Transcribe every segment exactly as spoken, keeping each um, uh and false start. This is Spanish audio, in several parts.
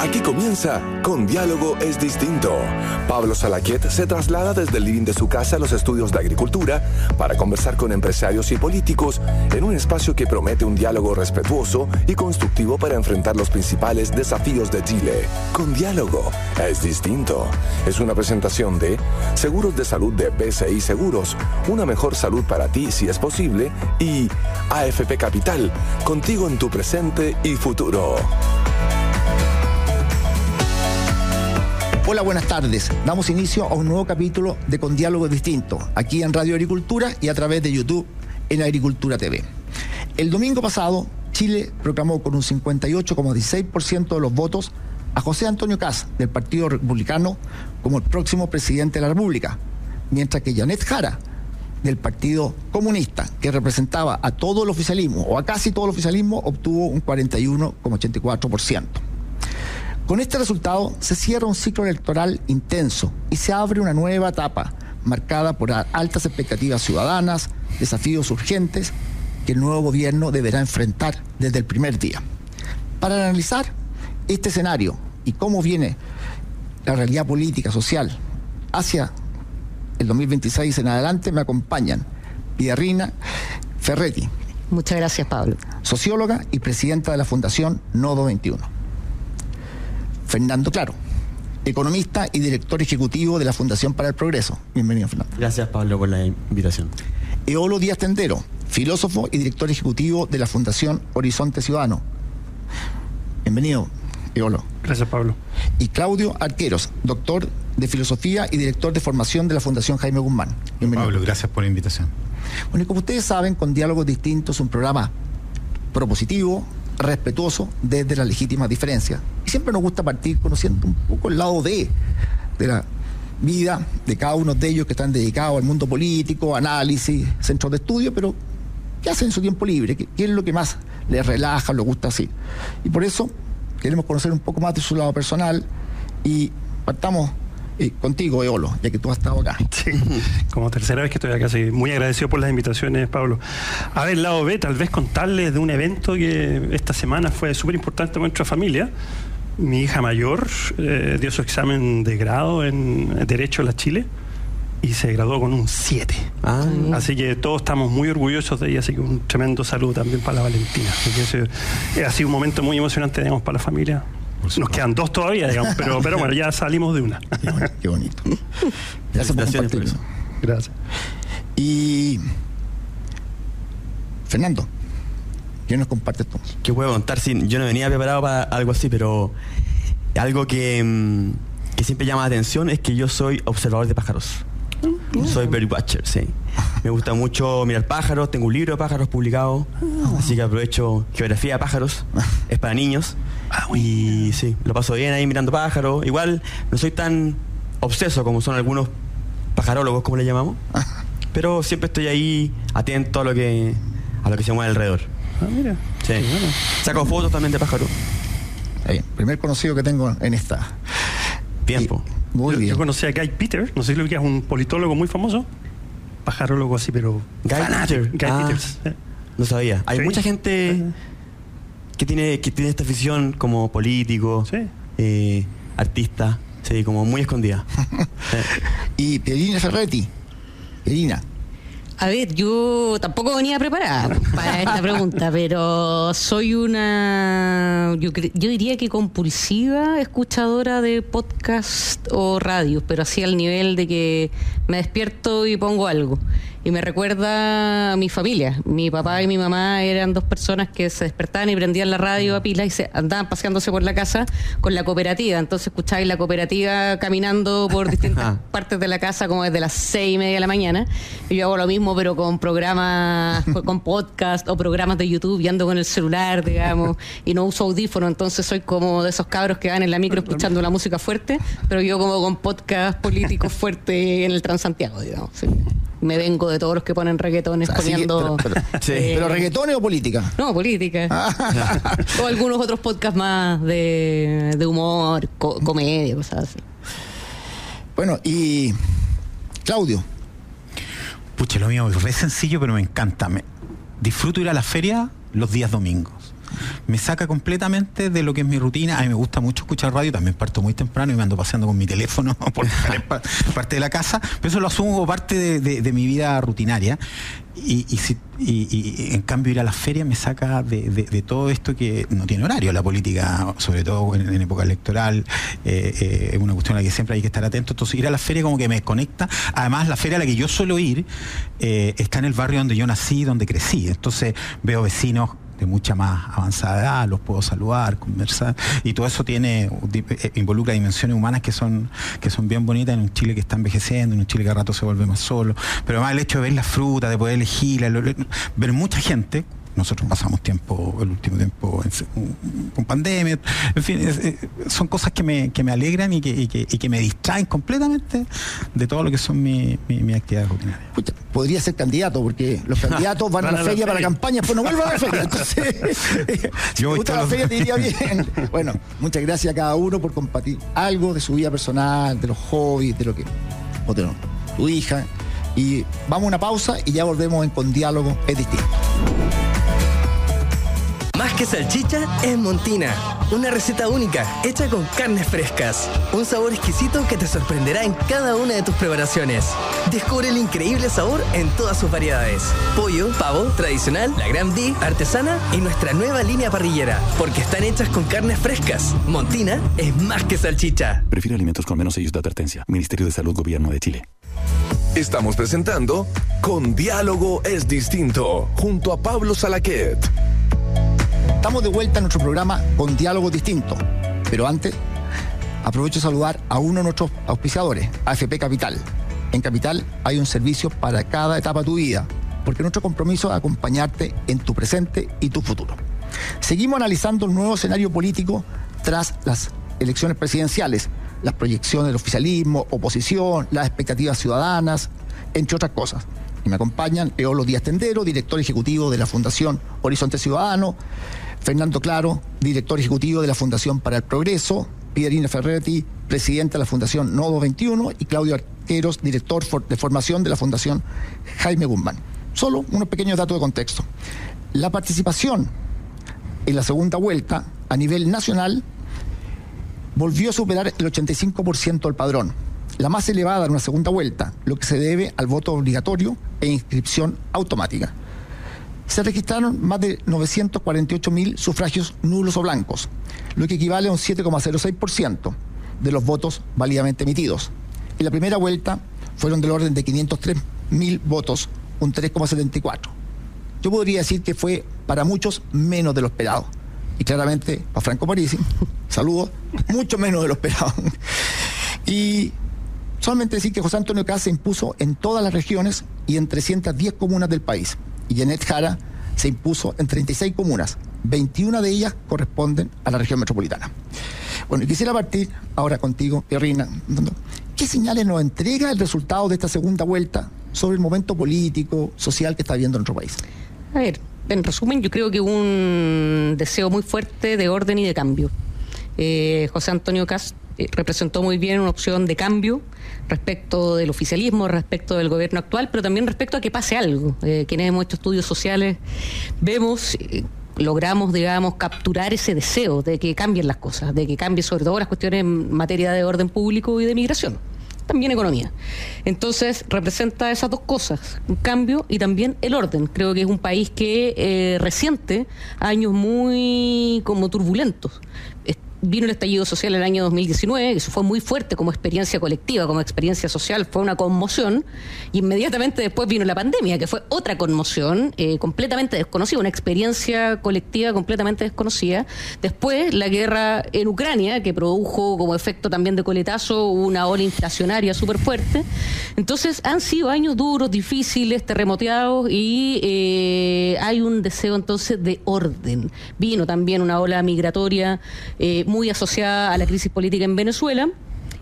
Aquí comienza Con Diálogo es Distinto. Pablo Salaquiet se traslada desde el living de su casa a los estudios de agricultura para conversar con empresarios y políticos en un espacio que promete un diálogo respetuoso y constructivo para enfrentar los principales desafíos de Chile. Con Diálogo es Distinto. Es una presentación de Seguros de Salud de B C I Seguros, una mejor salud para ti si es posible, y A F P Capital, contigo en tu presente y futuro. Hola, buenas tardes. Damos inicio a un nuevo capítulo de Con Diálogo Distinto, aquí en Radio Agricultura y a través de YouTube en Agricultura T V. El domingo pasado, Chile proclamó con un cincuenta y ocho coma dieciséis por ciento de los votos a José Antonio Kast, del Partido Republicano, como el próximo presidente de la República, mientras que Janet Jara, del Partido Comunista, que representaba a todo el oficialismo, o a casi todo el oficialismo, obtuvo un cuarenta y uno coma ochenta y cuatro por ciento. Con este resultado se cierra un ciclo electoral intenso y se abre una nueva etapa marcada por altas expectativas ciudadanas, desafíos urgentes que el nuevo gobierno deberá enfrentar desde el primer día. Para analizar este escenario y cómo viene la realidad política, social, hacia el dos mil veintiséis en adelante, me acompañan Pierrina Ferretti. Muchas gracias, Pablo. Socióloga y presidenta de la Fundación Nodo veintiuno. Fernando Claro, economista y director ejecutivo de la Fundación para el Progreso. Bienvenido, Fernando. Gracias, Pablo, por la invitación. Eolo Díaz Tendero, filósofo y director ejecutivo de la Fundación Horizonte Ciudadano. Bienvenido, Eolo. Gracias, Pablo. Y Claudio Arqueros, doctor de filosofía y director de formación de la Fundación Jaime Guzmán. Bienvenido. Pablo, gracias por la invitación. Bueno, y como ustedes saben, Con Diálogos Distintos es un programa propositivo, respetuoso desde las legítimas diferencias. Y siempre nos gusta partir conociendo un poco el lado B de la vida de cada uno de ellos que están dedicados al mundo político, análisis, centros de estudio, pero ¿qué hacen en su tiempo libre? ¿Qué, qué es lo que más les relaja, les gusta así? Y por eso queremos conocer un poco más de su lado personal y partamos eh, contigo, Eolo, ya que tú has estado acá. Sí, como tercera vez que estoy acá, sí. Muy agradecido por las invitaciones, Pablo. A ver, lado B, tal vez contarles de un evento que esta semana fue súper importante para nuestra familia. Mi hija mayor eh, dio su examen de grado en Derecho en la Chile y se graduó con un siete. Ah, así que todos estamos muy orgullosos de ella, así que un tremendo saludo también para la Valentina. Así que ese, ha sido un momento muy emocionante, digamos, para la familia. Nos quedan dos todavía, digamos, pero, pero bueno, ya salimos de una. Qué, bueno, qué bonito. Gracias por compartirlo. Por Gracias. Y Fernando, ¿qué nos compartes tú? ¿Qué puedo contar? Sí, yo no venía preparado para algo así, pero algo que, que siempre llama la atención es que yo soy observador de pájaros. Mm. Soy birdwatcher, sí. Me gusta mucho mirar pájaros, tengo un libro de pájaros publicado, oh. Así que aprovecho Geografía de pájaros, es para niños. Ah, y sí, lo paso bien ahí mirando pájaros. Igual no soy tan obseso como son algunos pajarólogos, como le llamamos, pero siempre estoy ahí atento a lo que a lo que se mueve alrededor. Ah, mira. Sí. Bueno. Saco fotos también de pájaros. Bien, primer conocido que tengo en esta tiempo. Y, muy yo, bien. Yo conocí a Guy Peter, no sé si lo que es un politólogo muy famoso, pajarólogo así, pero Guy Peter. Guy ah, Peters. No sabía. Hay ¿sí? mucha gente que tiene que tiene esta afición como político, sí. eh, artista, sí, como muy escondida. Y Pierrina Ferretti. Pierrina. A ver, yo tampoco venía preparada para esta pregunta, pero soy una, yo, yo diría que compulsiva escuchadora de podcast o radio, pero así al nivel de que me despierto y pongo algo. Y me recuerda a mi familia. Mi papá y mi mamá eran dos personas que se despertaban y prendían la radio a pilas y se andaban paseándose por la casa con la cooperativa. Entonces escucháis la cooperativa caminando por distintas partes de la casa como desde las seis y media de la mañana. Y yo hago lo mismo, pero con programas, con podcast o programas de YouTube, y ando con el celular, digamos, y no uso audífono. Entonces soy como de esos cabros que van en la micro escuchando la música fuerte, pero yo como con podcast políticos fuertes en el Transantiago, digamos. Sí. Me vengo de todos los que ponen reggaetones, o sea, poniendo... Que, pero, pero, sí. eh, ¿Pero reggaetones o política? No, política. Ah. O algunos otros podcasts más de, de humor, co- comedia, cosas así. Bueno, y... Claudio. Pucha, lo mío es re sencillo, pero me encanta. Me... Disfruto ir a la feria los días domingos. me saca completamente de lo que es mi rutina. A mí me gusta mucho escuchar radio, también parto muy temprano y me ando paseando con mi teléfono por parte de la casa, pero eso lo asumo como parte de, de, de mi vida rutinaria. Y, y, si, y, y en cambio ir a las ferias me saca de, de, de todo esto que no tiene horario. La política, sobre todo en, en época electoral, eh, eh, es una cuestión a la que siempre hay que estar atento. Entonces ir a la feria como que me desconecta. Además, la feria a la que yo suelo ir eh, está en el barrio donde yo nací, donde crecí. Entonces veo vecinos de mucha más avanzada edad, los puedo saludar, conversar, y todo eso tiene involucra dimensiones humanas que son que son bien bonitas en un Chile que está envejeciendo, en un Chile que a rato se vuelve más solo, pero además el hecho de ver las frutas, de poder elegir, ver mucha gente. Nosotros pasamos tiempo, el último tiempo en, con pandemia, en fin, es, es, son cosas que me, que me alegran y que, y, que, y que me distraen completamente de todo lo que son mis mi, mi actividades rutinarias. Pucha, podría ser candidato, porque los candidatos van a la, la feria para la campaña, pues no vuelvan a la feria. Entonces, si te gusta la feria, te iría bien. Bueno, muchas gracias a cada uno por compartir algo de su vida personal, de los hobbies, de lo que... o de no, tu hija. Y vamos a una pausa y ya volvemos en Con Diálogo es Distinto. Más que salchicha es Montina, una receta única hecha con carnes frescas, un sabor exquisito que te sorprenderá en cada una de tus preparaciones. Descubre el increíble sabor en todas sus variedades: pollo, pavo, tradicional, la Gran B, artesana y nuestra nueva línea parrillera, porque están hechas con carnes frescas. Montina es más que salchicha. Prefiere alimentos con menos sellos de advertencia. Ministerio de Salud, Gobierno de Chile. Estamos presentando Con Diálogo es Distinto, junto a Pablo Salaquet. Estamos de vuelta en nuestro programa Con Diálogo Distinto, pero antes aprovecho de saludar a uno de nuestros auspiciadores, A F P Capital. En Capital hay un servicio para cada etapa de tu vida, porque nuestro compromiso es acompañarte en tu presente y tu futuro. Seguimos analizando el nuevo escenario político tras las elecciones presidenciales, las proyecciones del oficialismo, oposición, las expectativas ciudadanas, entre otras cosas. Y me acompañan Eolo Díaz Tendero, director ejecutivo de la Fundación Horizonte Ciudadano, Fernando Claro, director ejecutivo de la Fundación para el Progreso, Pierina Ferretti, presidenta de la Fundación Nodo veintiuno, y Claudio Arqueros, director de formación de la Fundación Jaime Guzmán. Solo unos pequeños datos de contexto. La participación en la segunda vuelta a nivel nacional volvió a superar el ochenta y cinco por ciento del padrón, la más elevada en una segunda vuelta, lo que se debe al voto obligatorio e inscripción automática. Se registraron más de novecientos cuarenta y ocho mil sufragios nulos o blancos, lo que equivale a un siete coma cero seis por ciento de los votos válidamente emitidos. En la primera vuelta fueron del orden de quinientos tres mil votos, un tres coma setenta y cuatro por ciento. Yo podría decir que fue para muchos menos de lo esperado. Y claramente a Franco Parisi, saludos, mucho menos de lo esperado. Y solamente decir que José Antonio Kast se impuso en todas las regiones y en trescientas diez comunas del país. Y Janet Jara se impuso en treinta y seis comunas. veintiuna de ellas corresponden a la región metropolitana. Bueno, y quisiera partir ahora contigo, Pierina. ¿Qué señales nos entrega el resultado de esta segunda vuelta sobre el momento político, social que está viviendo nuestro país? A ver, en resumen, yo creo que un deseo muy fuerte de orden y de cambio. Eh, José Antonio Kast eh, representó muy bien una opción de cambio respecto del oficialismo, respecto del gobierno actual, pero también respecto a que pase algo. Eh, quienes hemos hecho estudios sociales vemos, eh, logramos, digamos, capturar ese deseo de que cambien las cosas, de que cambien sobre todo las cuestiones en materia de orden público y de migración. También economía. Entonces representa esas dos cosas, un cambio y también el orden. Creo que es un país que eh, resiente años muy como turbulentos. Vino el estallido social en el año dos mil diecinueve, que eso fue muy fuerte como experiencia colectiva, como experiencia social, fue una conmoción, y inmediatamente después vino la pandemia, que fue otra conmoción eh, completamente desconocida, una experiencia colectiva completamente desconocida. Después la guerra en Ucrania, que produjo como efecto también de coletazo una ola inflacionaria súper fuerte. Entonces han sido años duros, difíciles, terremoteados, y eh, hay un deseo entonces de orden. Vino también una ola migratoria eh, muy asociada a la crisis política en Venezuela,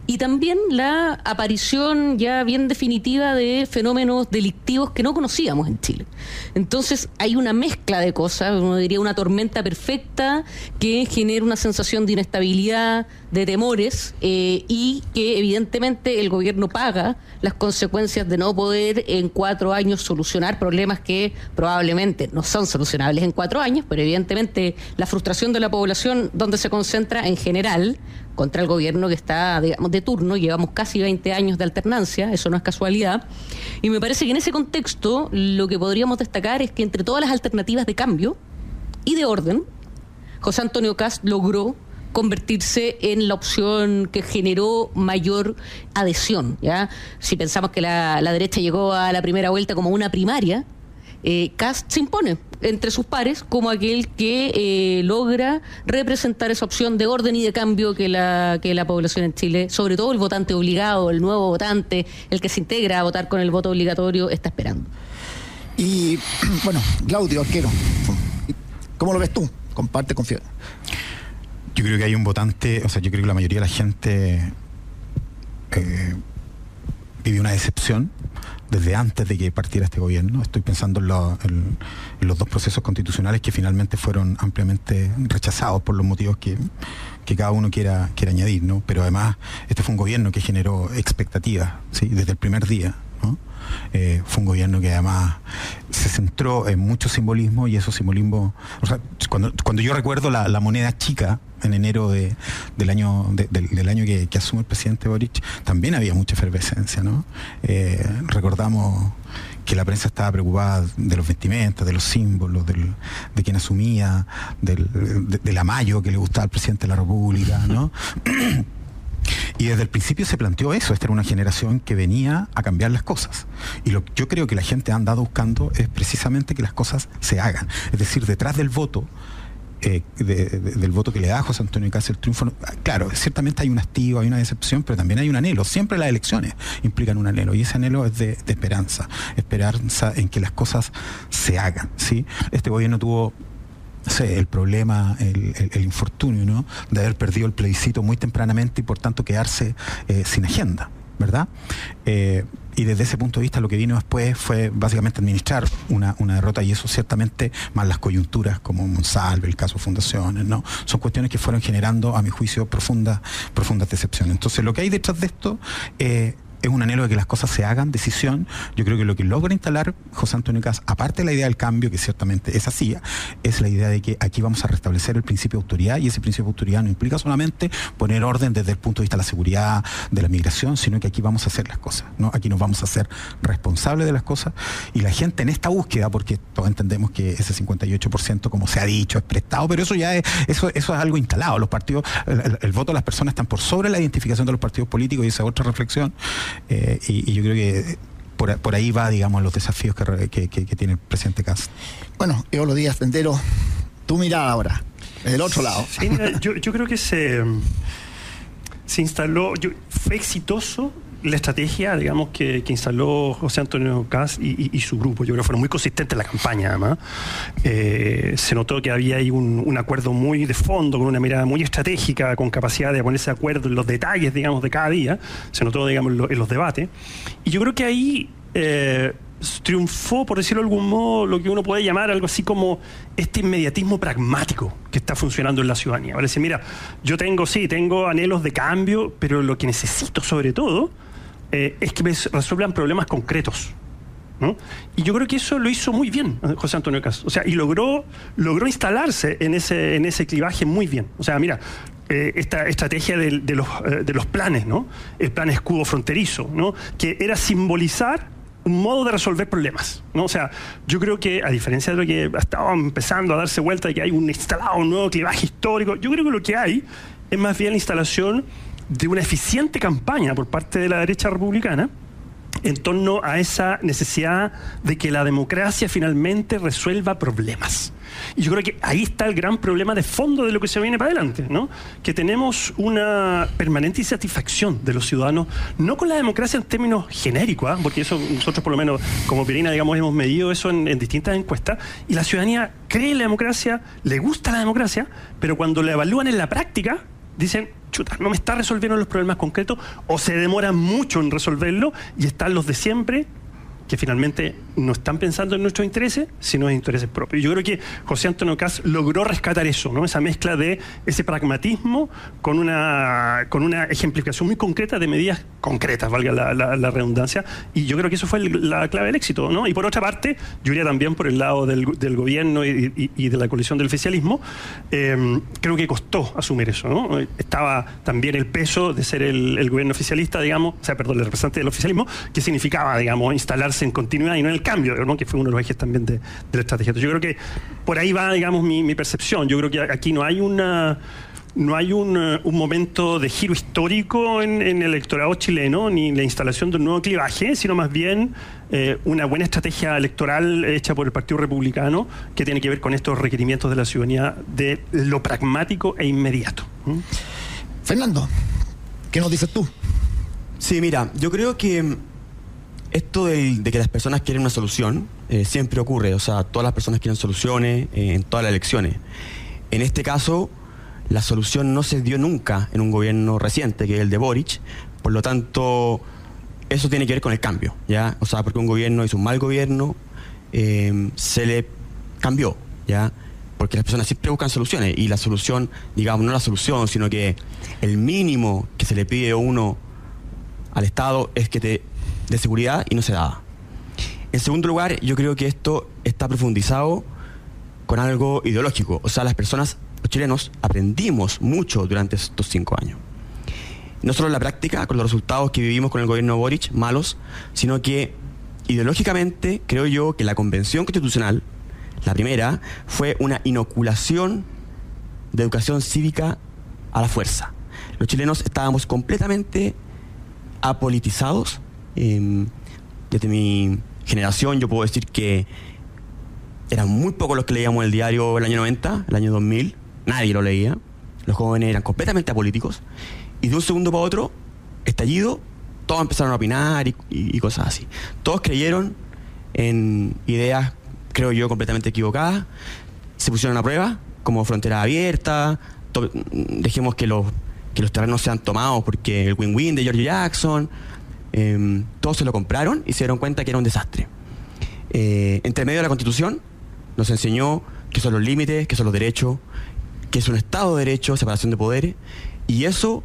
y también la aparición ya bien definitiva de fenómenos delictivos que no conocíamos en Chile. Entonces hay una mezcla de cosas, uno diría una tormenta perfecta que genera una sensación de inestabilidad, de temores, eh, y que evidentemente el gobierno paga las consecuencias de no poder en cuatro años solucionar problemas que probablemente no son solucionables en cuatro años, pero evidentemente la frustración de la población donde se concentra en general contra el gobierno que está, digamos, de turno. Llevamos casi veinte años de alternancia, eso no es casualidad, y me parece que en ese contexto lo que podríamos destacar es que entre todas las alternativas de cambio y de orden, José Antonio Kast logró convertirse en la opción que generó mayor adhesión, ¿ya? Si pensamos que la, la derecha llegó a la primera vuelta como una primaria, eh, Kast se impone entre sus pares como aquel que eh, logra representar esa opción de orden y de cambio que la, que la población en Chile, sobre todo el votante obligado, el nuevo votante, el que se integra a votar con el voto obligatorio, está esperando. Y bueno, Claudio Arquero, ¿cómo lo ves tú? Comparte, confía. Yo creo que hay un votante, o sea, yo creo que la mayoría de la gente eh, vive una decepción desde antes de que partiera este gobierno. Estoy pensando en, lo, en, en los dos procesos constitucionales que finalmente fueron ampliamente rechazados por los motivos que, que cada uno quiera, quiera añadir, ¿no? Pero además, este fue un gobierno que generó expectativas, ¿sí? Desde el primer día, ¿no? Eh, fue un gobierno que además se centró en mucho simbolismo, y esos simbolismos, o sea, cuando, cuando yo recuerdo la, la moneda chica en enero de, del año de, del, del año que, que asume el presidente Boric, también había mucha efervescencia, ¿no? Eh, recordamos que la prensa estaba preocupada de los vestimentas, de los símbolos, del, de quien asumía, del, de, de la mayo que le gustaba al presidente de la República, ¿no? Y desde el principio se planteó eso. Esta era una generación que venía a cambiar las cosas. Y lo que yo creo que la gente ha andado buscando es precisamente que las cosas se hagan. Es decir, detrás del voto, eh, de, de, del voto que le da a José Antonio Kast el triunfo, claro, ciertamente hay un hastío, hay una decepción, pero también hay un anhelo. Siempre las elecciones implican un anhelo, y ese anhelo es de, de esperanza. Esperanza en que las cosas se hagan, ¿sí? Este gobierno tuvo... Sí, el problema, el, el, el infortunio, ¿no?, de haber perdido el plebiscito muy tempranamente y por tanto quedarse eh, sin agenda, ¿verdad? Eh, y desde ese punto de vista lo que vino después fue básicamente administrar una, una derrota, y eso ciertamente, más las coyunturas como Monsalve, el caso Fundaciones, ¿no? Son cuestiones que fueron generando, a mi juicio, profundas, profundas decepciones. Entonces lo que hay detrás de esto eh, es un anhelo de que las cosas se hagan, decisión. Yo creo que lo que logra instalar José Antonio Kast, aparte de la idea del cambio, que ciertamente es así, es la idea de que aquí vamos a restablecer el principio de autoridad, y ese principio de autoridad no implica solamente poner orden desde el punto de vista de la seguridad, de la migración, sino que aquí vamos a hacer las cosas, ¿no? Aquí nos vamos a hacer responsables de las cosas, y la gente en esta búsqueda, porque todos entendemos que ese cincuenta y ocho por ciento, como se ha dicho, es prestado, pero eso ya es, eso, eso es algo instalado. Los partidos, el, el, el voto de las personas están por sobre la identificación de los partidos políticos, y esa es otra reflexión. Eh, y, y yo creo que por, por ahí va, digamos, los desafíos que, que, que, que tiene el presidente Kast. Bueno, Eolo Díaz Tendero, tu mirada ahora, del otro lado. Sí, mira, yo, yo creo que se, se instaló, yo, fue exitoso la estrategia, digamos, que, que instaló José Antonio Kast y, y, y su grupo. Yo creo que fueron muy consistentes en la campaña, además. Eh, se notó que había ahí un, un acuerdo muy de fondo, con una mirada muy estratégica, con capacidad de ponerse de acuerdo en los detalles, digamos, de cada día. Se notó, digamos, en, lo, en los debates. Y yo creo que ahí eh, triunfó, por decirlo de algún modo, lo que uno puede llamar algo así como este inmediatismo pragmático que está funcionando en la ciudadanía. Parece, mira, yo tengo, sí, tengo anhelos de cambio, pero lo que necesito sobre todo Eh, es que me resuelvan problemas concretos, ¿no? Y yo creo que eso lo hizo muy bien José Antonio Kast. O sea, y logró, logró instalarse en ese, en ese clivaje muy bien. O sea, mira, eh, esta estrategia de, de, los, eh, de los planes, ¿no? El plan escudo fronterizo, ¿no? Que era simbolizar un modo de resolver problemas, ¿no? O sea, yo creo que, a diferencia de lo que estaba empezando a darse vuelta de que hay un instalado, un nuevo clivaje histórico, yo creo que lo que hay es más bien la instalación de una eficiente campaña por parte de la derecha republicana en torno a esa necesidad de que la democracia finalmente resuelva problemas. Y yo creo que ahí está el gran problema de fondo de lo que se viene para adelante, ¿no? Que tenemos una permanente insatisfacción de los ciudadanos, no con la democracia en términos genéricos, ¿eh? Porque eso nosotros, por lo menos como Pirina, digamos, hemos medido eso en, en distintas encuestas, y la ciudadanía cree en la democracia, le gusta la democracia, pero cuando la evalúan en la práctica, dicen, chuta, no me está resolviendo los problemas concretos, o se demora mucho en resolverlo, y están los de siempre, que finalmente no están pensando en nuestros intereses, sino en intereses propios. Yo creo que José Antonio Kast logró rescatar eso, ¿no? Esa mezcla de ese pragmatismo con una, con una ejemplificación muy concreta de medidas concretas, valga la, la, la redundancia, y yo creo que eso fue el, la clave del éxito, ¿no? Y por otra parte, yo iría también por el lado del, del gobierno y, y, y de la coalición del oficialismo. Eh, creo que costó asumir eso, ¿no? Estaba también el peso de ser el, el gobierno oficialista, digamos, o sea, perdón, el representante del oficialismo, que significaba, digamos, instalarse en continuidad y no en el cambio, ¿no? Que fue uno de los ejes también de, de la estrategia. Entonces, yo creo que por ahí va, digamos, mi, mi percepción. Yo creo que aquí no hay una no hay un, un momento de giro histórico en, en el electorado chileno, ni la instalación de un nuevo clivaje, sino más bien eh, una buena estrategia electoral hecha por el Partido Republicano, que tiene que ver con estos requerimientos de la ciudadanía de lo pragmático e inmediato. ¿Mm? Fernando, ¿qué nos dices tú? Sí, mira, yo creo que esto de, de que las personas quieren una solución eh, siempre ocurre. O sea, todas las personas quieren soluciones eh, en todas las elecciones. En este caso, la solución no se dio nunca en un gobierno reciente, que es el de Boric. Por lo tanto, eso tiene que ver con el cambio, ¿ya? O sea, porque un gobierno hizo un mal gobierno, eh, se le cambió, ¿ya? Porque las personas siempre buscan soluciones, y la solución, digamos, no la solución, sino que el mínimo que se le pide a uno al Estado es que te de seguridad, y no se daba. En segundo lugar, yo creo que esto está profundizado con algo ideológico. O sea, las personas, los chilenos, aprendimos mucho durante estos cinco años. No solo en la práctica, con los resultados que vivimos con el gobierno Boric, malos, sino que ideológicamente creo yo que la Convención Constitucional, la primera, fue una inoculación de educación cívica a la fuerza. Los chilenos estábamos completamente apolitizados. Eh, desde mi generación yo puedo decir que eran muy pocos los que leíamos el diario el año noventa, el año dos mil, nadie lo leía, los jóvenes eran completamente apolíticos, y de un segundo para otro, estallido, todos empezaron a opinar y, y, y cosas así. Todos creyeron en ideas, creo yo, completamente equivocadas, se pusieron a prueba, como frontera abierta, to- dejemos que los, que los terrenos sean tomados porque el win-win de George Jackson. Eh, todos se lo compraron y se dieron cuenta que era un desastre. Eh, entre medio de la Constitución nos enseñó qué son los límites, qué son los derechos, qué es un Estado de Derecho, separación de poderes, y eso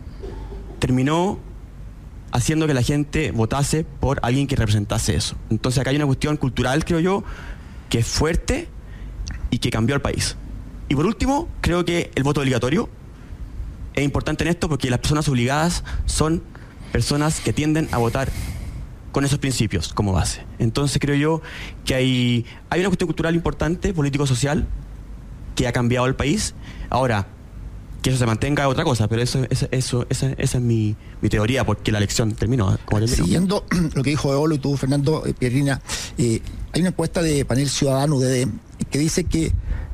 terminó haciendo que la gente votase por alguien que representase eso. Entonces acá hay una cuestión cultural, creo yo, que es fuerte y que cambió al país. Y por último, creo que el voto obligatorio es importante en esto, porque las personas obligadas son personas que tienden a votar con esos principios como base. Entonces creo yo que hay, hay una cuestión cultural importante, político-social, que ha cambiado el país. Ahora, que eso se mantenga es otra cosa, pero eso, eso, eso esa, esa es mi, mi teoría, porque la elección terminó. Como terminó. Siguiendo lo que dijo Eolo y tú, Fernando, eh, Pierrina, eh, hay una encuesta de Panel Ciudadano U D D que dice que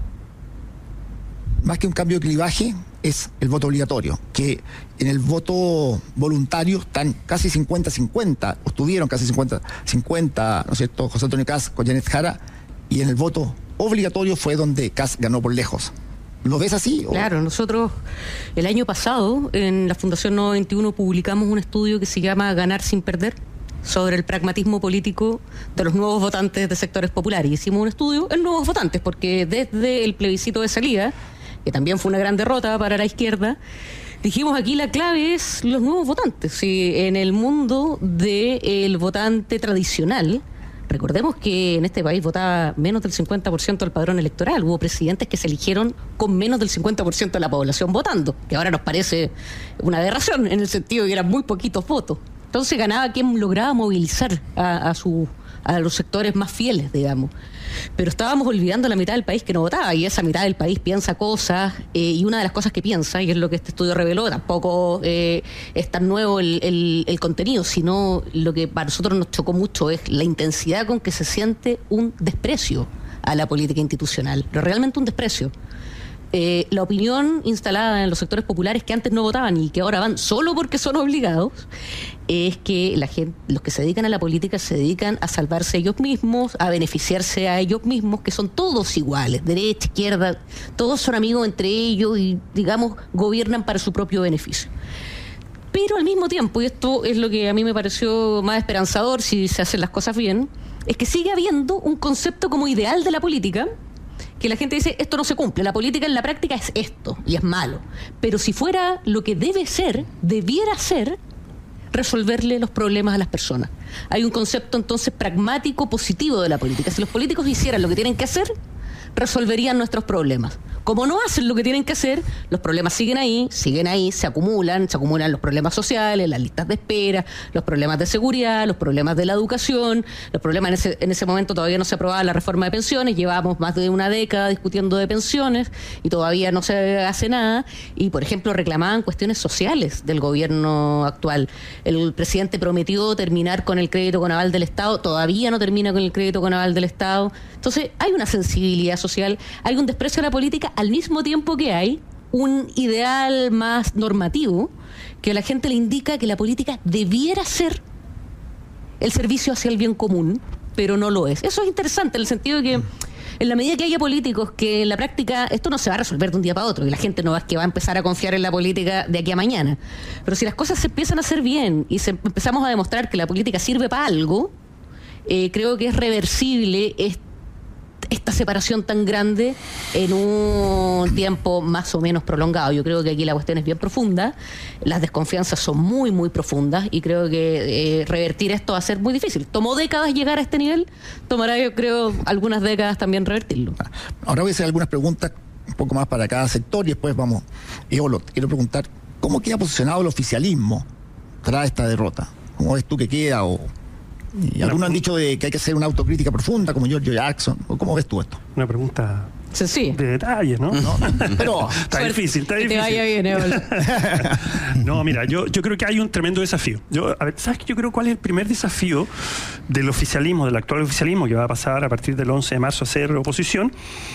más que un cambio de clivaje es el voto obligatorio, que en el voto voluntario están casi cincuenta cincuenta, o estuvieron casi cincuenta cincuenta, ¿no es cierto?, José Antonio Kast con Janet Jara, y en el voto obligatorio fue donde Kast ganó por lejos. ¿Lo ves así? Claro, nosotros el año pasado en la Fundación noventa y uno publicamos un estudio que se llama Ganar sin perder, sobre el pragmatismo político de los nuevos votantes de sectores populares. Hicimos un estudio en nuevos votantes, porque desde el plebiscito de salida, que también fue una gran derrota para la izquierda, dijimos aquí la clave es los nuevos votantes. Sí, en el mundo del votante tradicional, recordemos que en este país votaba menos del cincuenta por ciento del padrón electoral. Hubo presidentes que se eligieron con menos del cincuenta por ciento de la población votando, que ahora nos parece una aberración, en el sentido de que eran muy poquitos votos. Entonces ganaba quien lograba movilizar a, a, su, a los sectores más fieles, digamos. Pero estábamos olvidando la mitad del país que no votaba, y esa mitad del país piensa cosas, eh, y una de las cosas que piensa, y es lo que este estudio reveló, tampoco eh, es tan nuevo el, el, el contenido, sino lo que para nosotros nos chocó mucho es la intensidad con que se siente un desprecio a la política institucional, pero realmente un desprecio. eh, la opinión instalada en los sectores populares que antes no votaban y que ahora van solo porque son obligados, es que la gente, los que se dedican a la política se dedican a salvarse ellos mismos, a beneficiarse a ellos mismos, que son todos iguales, derecha, izquierda, todos son amigos entre ellos y, digamos, gobiernan para su propio beneficio. Pero al mismo tiempo, y esto es lo que a mí me pareció más esperanzador si se hacen las cosas bien, es que sigue habiendo un concepto como ideal de la política, que la gente dice, esto no se cumple, la política en la práctica es esto, y es malo. Pero si fuera lo que debe ser, debiera ser, resolverle los problemas a las personas. Hay un concepto entonces pragmático, positivo de la política. Si los políticos hicieran lo que tienen que hacer, resolverían nuestros problemas. Como no hacen lo que tienen que hacer, los problemas siguen ahí, siguen ahí, se acumulan, se acumulan los problemas sociales, las listas de espera, los problemas de seguridad, los problemas de la educación, los problemas en ese, en ese momento todavía no se aprobaba la reforma de pensiones, llevábamos más de una década discutiendo de pensiones y todavía no se hace nada, y por ejemplo reclamaban cuestiones sociales del gobierno actual. El presidente prometió terminar con el crédito con aval del Estado, todavía no termina con el crédito con aval del Estado. Entonces hay una sensibilidad social, hay un desprecio a la política, al mismo tiempo que hay un ideal más normativo que a la gente le indica que la política debiera ser el servicio hacia el bien común, pero no lo es. Eso es interesante en el sentido de que en la medida que haya políticos que en la práctica esto no se va a resolver de un día para otro y la gente no es que va a empezar a confiar en la política de aquí a mañana, pero si las cosas se empiezan a hacer bien y se, empezamos a demostrar que la política sirve para algo, eh, creo que es reversible este esta separación tan grande en un tiempo más o menos prolongado. Yo creo que aquí la cuestión es bien profunda, las desconfianzas son muy, muy profundas y creo que eh, revertir esto va a ser muy difícil. Tomó décadas llegar a este nivel, tomará yo creo algunas décadas también revertirlo. Ahora voy a hacer algunas preguntas un poco más para cada sector y después vamos. Eolo, quiero preguntar, ¿cómo queda posicionado el oficialismo tras esta derrota? ¿Cómo ves tú que queda? O Y algunos han dicho de que hay que hacer una autocrítica profunda, como Giorgio Jackson. ¿Cómo ves tú esto? Una pregunta sí. de detalles, ¿no? No, pero está suerte, difícil, está que difícil. te vaya bien, Eol. No, mira, yo, yo creo que hay un tremendo desafío. Yo, a ver, ¿sabes qué? Yo creo cuál es el primer desafío del oficialismo, del actual oficialismo, que va a pasar a partir del once de marzo a ser oposición,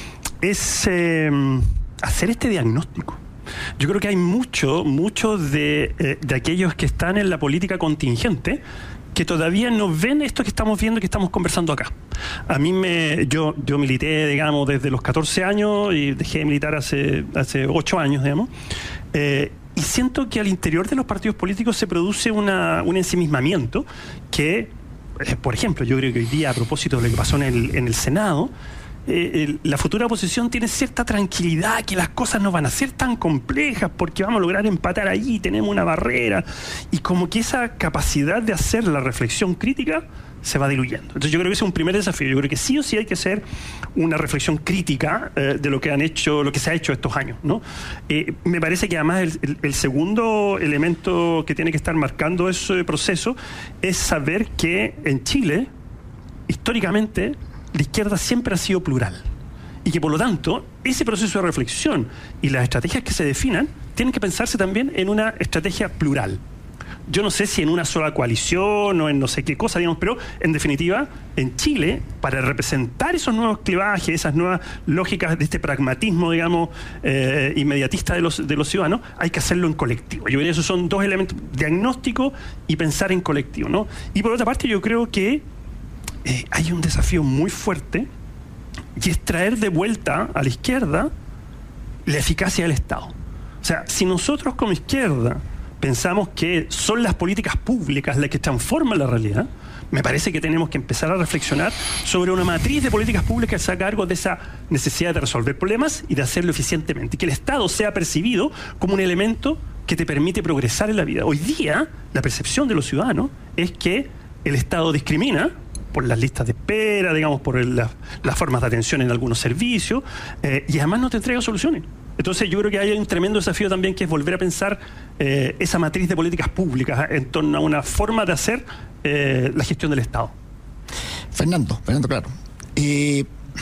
es eh, hacer este diagnóstico. Yo creo que hay mucho, mucho de, eh, de aquellos que están en la política contingente que todavía no ven esto que estamos viendo, que estamos conversando acá. A mí me, yo, yo milité, digamos, desde los catorce años y dejé de militar hace, hace ocho años, digamos, eh, y siento que al interior de los partidos políticos se produce una, un ensimismamiento que, eh, por ejemplo, yo creo que hoy día, a propósito de lo que pasó en el, en el Senado, Eh, el, la futura oposición tiene cierta tranquilidad que las cosas no van a ser tan complejas porque vamos a lograr empatar ahí, tenemos una barrera, y como que esa capacidad de hacer la reflexión crítica se va diluyendo. Entonces yo creo que ese es un primer desafío. Yo creo que sí o sí hay que hacer una reflexión crítica eh, de lo que han hecho, lo que se ha hecho estos años, ¿no? Eh, me parece que además el, el, el segundo elemento que tiene que estar marcando ese proceso es saber que en Chile, históricamente, la izquierda siempre ha sido plural y que por lo tanto ese proceso de reflexión y las estrategias que se definan tienen que pensarse también en una estrategia plural. Yo no sé si en una sola coalición o en no sé qué cosa, digamos, pero en definitiva en Chile, para representar esos nuevos clivajes, esas nuevas lógicas de este pragmatismo, digamos, eh, inmediatista de los, de los ciudadanos, hay que hacerlo en colectivo. Yo creo que esos son dos elementos, diagnóstico y pensar en colectivo, ¿no? Y por otra parte yo creo que Eh, hay un desafío muy fuerte y es traer de vuelta a la izquierda la eficacia del Estado. O sea, si nosotros como izquierda pensamos que son las políticas públicas las que transforman la realidad, me parece que tenemos que empezar a reflexionar sobre una matriz de políticas públicas que se haga cargo de esa necesidad de resolver problemas y de hacerlo eficientemente, y que el Estado sea percibido como un elemento que te permite progresar en la vida. Hoy día la percepción de los ciudadanos es que el Estado discrimina por las listas de espera, digamos, por el, la, las formas de atención en algunos servicios, eh, y además no te entrega soluciones. Entonces yo creo que hay un tremendo desafío también, que es volver a pensar eh, esa matriz de políticas públicas en torno a una forma de hacer eh, la gestión del Estado. Fernando, Fernando, claro. Eh,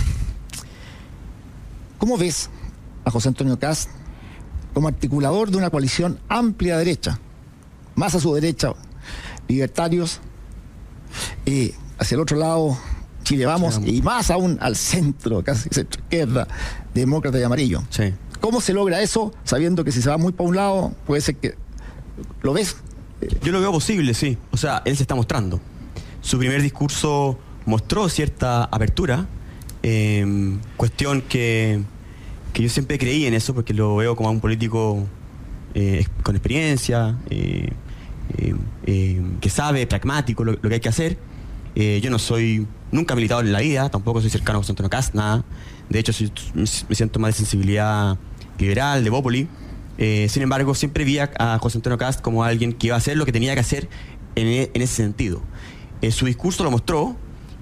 ¿Cómo ves a José Antonio Kast como articulador de una coalición amplia derecha? Más a su derecha, libertarios, eh, hacia el otro lado, Chile Vamos, sí, y más aún al centro, casi centro izquierda, demócrata y amarillo. Sí. ¿Cómo se logra eso sabiendo que si se va muy para un lado puede ser que... ¿Lo ves? Yo lo veo posible, sí. O sea, él se está mostrando. Su primer discurso mostró cierta apertura, eh, cuestión que, que yo siempre creí en eso, porque lo veo como un político eh, con experiencia, eh, eh, eh, que sabe, pragmático, lo, lo que hay que hacer. Eh, yo no soy, nunca militado en la vida, tampoco soy cercano a José Antonio Kast, nada. De hecho, soy, me siento más de sensibilidad liberal, de Bópoli. Eh, sin embargo, siempre vi a, a José Antonio Kast como alguien que iba a hacer lo que tenía que hacer en, en ese sentido. Eh, su discurso lo mostró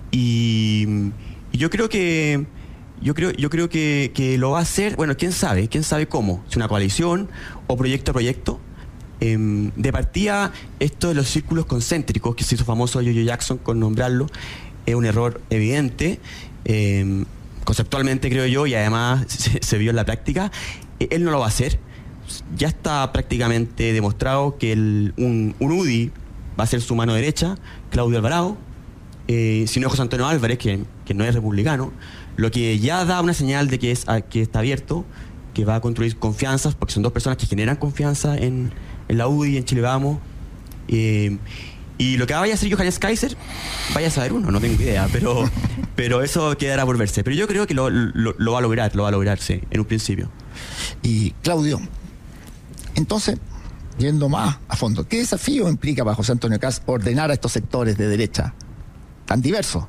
y, y yo creo que yo creo yo creo que, que lo va a hacer. Bueno, quién sabe, quién sabe cómo, si una coalición o proyecto a proyecto. Eh, de partida, esto de los círculos concéntricos que se hizo famoso Yo-Yo Jackson con nombrarlo es un error evidente, eh, conceptualmente creo yo, y además se, se vio en la práctica. Eh, él no lo va a hacer. Ya está prácticamente demostrado que el, un, un U D I va a ser su mano derecha, Claudio Alvarado, eh, si no José Antonio Álvarez, que, que no es republicano, lo que ya da una señal de que, es, que está abierto, que va a construir confianzas, porque son dos personas que generan confianza en, en la U D I, en Chile Vamos. Eh, y lo que vaya a hacer Johannes Kaiser, vaya a saber uno, no tengo idea, pero, pero eso quedará por verse. Pero yo creo que lo, lo, lo va a lograr, lo va a lograr, sí, en un principio. Y Claudio, entonces, yendo más a fondo, ¿qué desafío implica para José Antonio Kast ordenar a estos sectores de derecha tan diversos?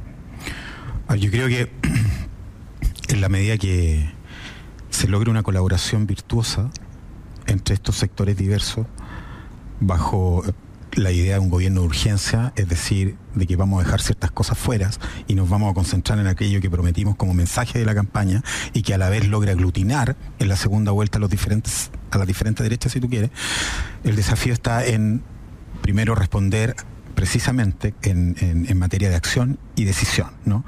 Yo creo que en la medida que se logre una colaboración virtuosa entre estos sectores diversos, bajo la idea de un gobierno de urgencia, es decir, de que vamos a dejar ciertas cosas fuera y nos vamos a concentrar en aquello que prometimos como mensaje de la campaña y que a la vez logre aglutinar en la segunda vuelta a los diferentes a las diferentes derechas, si tú quieres. El desafío está en, primero, responder precisamente en, en, en materia de acción y decisión, ¿no?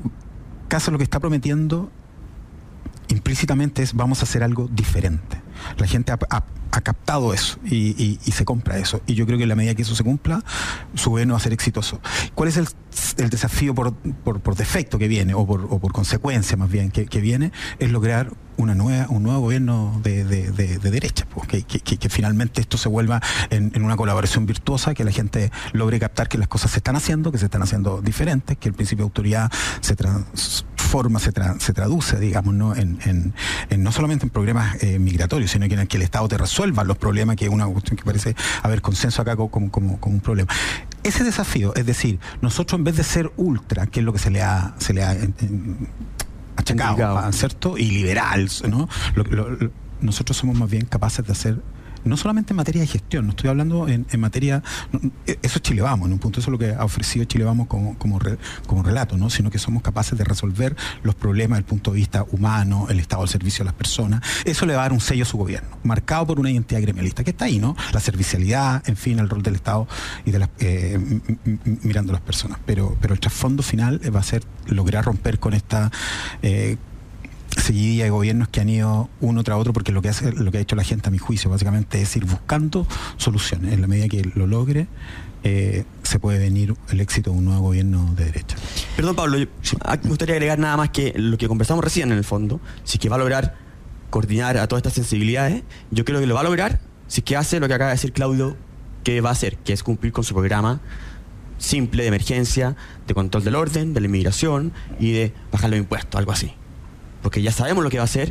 Kast lo que está prometiendo implícitamente es: vamos a hacer algo diferente. La gente ha, ha, ha captado eso y, y, y se compra eso. Y yo creo que en la medida que eso se cumpla, su gobierno va a ser exitoso. ¿Cuál es el, el desafío por, por, por defecto que viene, o por, o por consecuencia más bien que, que viene? Es lograr una nueva, un nuevo gobierno de, de, de, de derecha, pues, que, que, que finalmente esto se vuelva en, en una colaboración virtuosa, que la gente logre captar que las cosas se están haciendo, que se están haciendo diferentes, que el principio de autoridad se transforma, se, tra, se traduce, digamos, ¿no? En, en, en no solamente en problemas eh, migratorios, sino que en el que el Estado te resuelva los problemas, que es una cuestión que parece haber consenso acá como, como, como, como un problema. Ese desafío, es decir, nosotros en vez de ser ultra, que es lo que se le ha, se le ha en, en, achacado, ¿cierto? Y liberal, ¿no? Lo, lo, lo, nosotros somos más bien capaces de hacer, no solamente en materia de gestión, no estoy hablando en, en materia, no, eso es Chile Vamos, en un punto eso es lo que ha ofrecido Chile Vamos como, como, re, como relato, ¿no? Sino que somos capaces de resolver los problemas desde el punto de vista humano, el estado del servicio a las personas. Eso le va a dar un sello a su gobierno, marcado por una identidad gremialista que está ahí, ¿no? La servicialidad, en fin, el rol del Estado y de las, eh, mirando a las personas. Pero, pero el trasfondo final va a ser lograr romper con esta eh, seguidilla de gobiernos que han ido uno tras otro, porque lo que hace, lo que ha hecho la gente, a mi juicio, básicamente es ir buscando soluciones. En la medida que lo logre, eh, se puede venir el éxito de un nuevo gobierno de derecha. Perdón, Pablo, yo, me gustaría agregar nada más que lo que conversamos recién en el fondo. Si es que va a lograr coordinar a todas estas sensibilidades, yo creo que lo va a lograr si es que hace lo que acaba de decir Claudio que va a hacer, que es cumplir con su programa simple de emergencia, de control del orden, de la inmigración y de bajar los impuestos, algo así. Porque ya sabemos lo que va a hacer,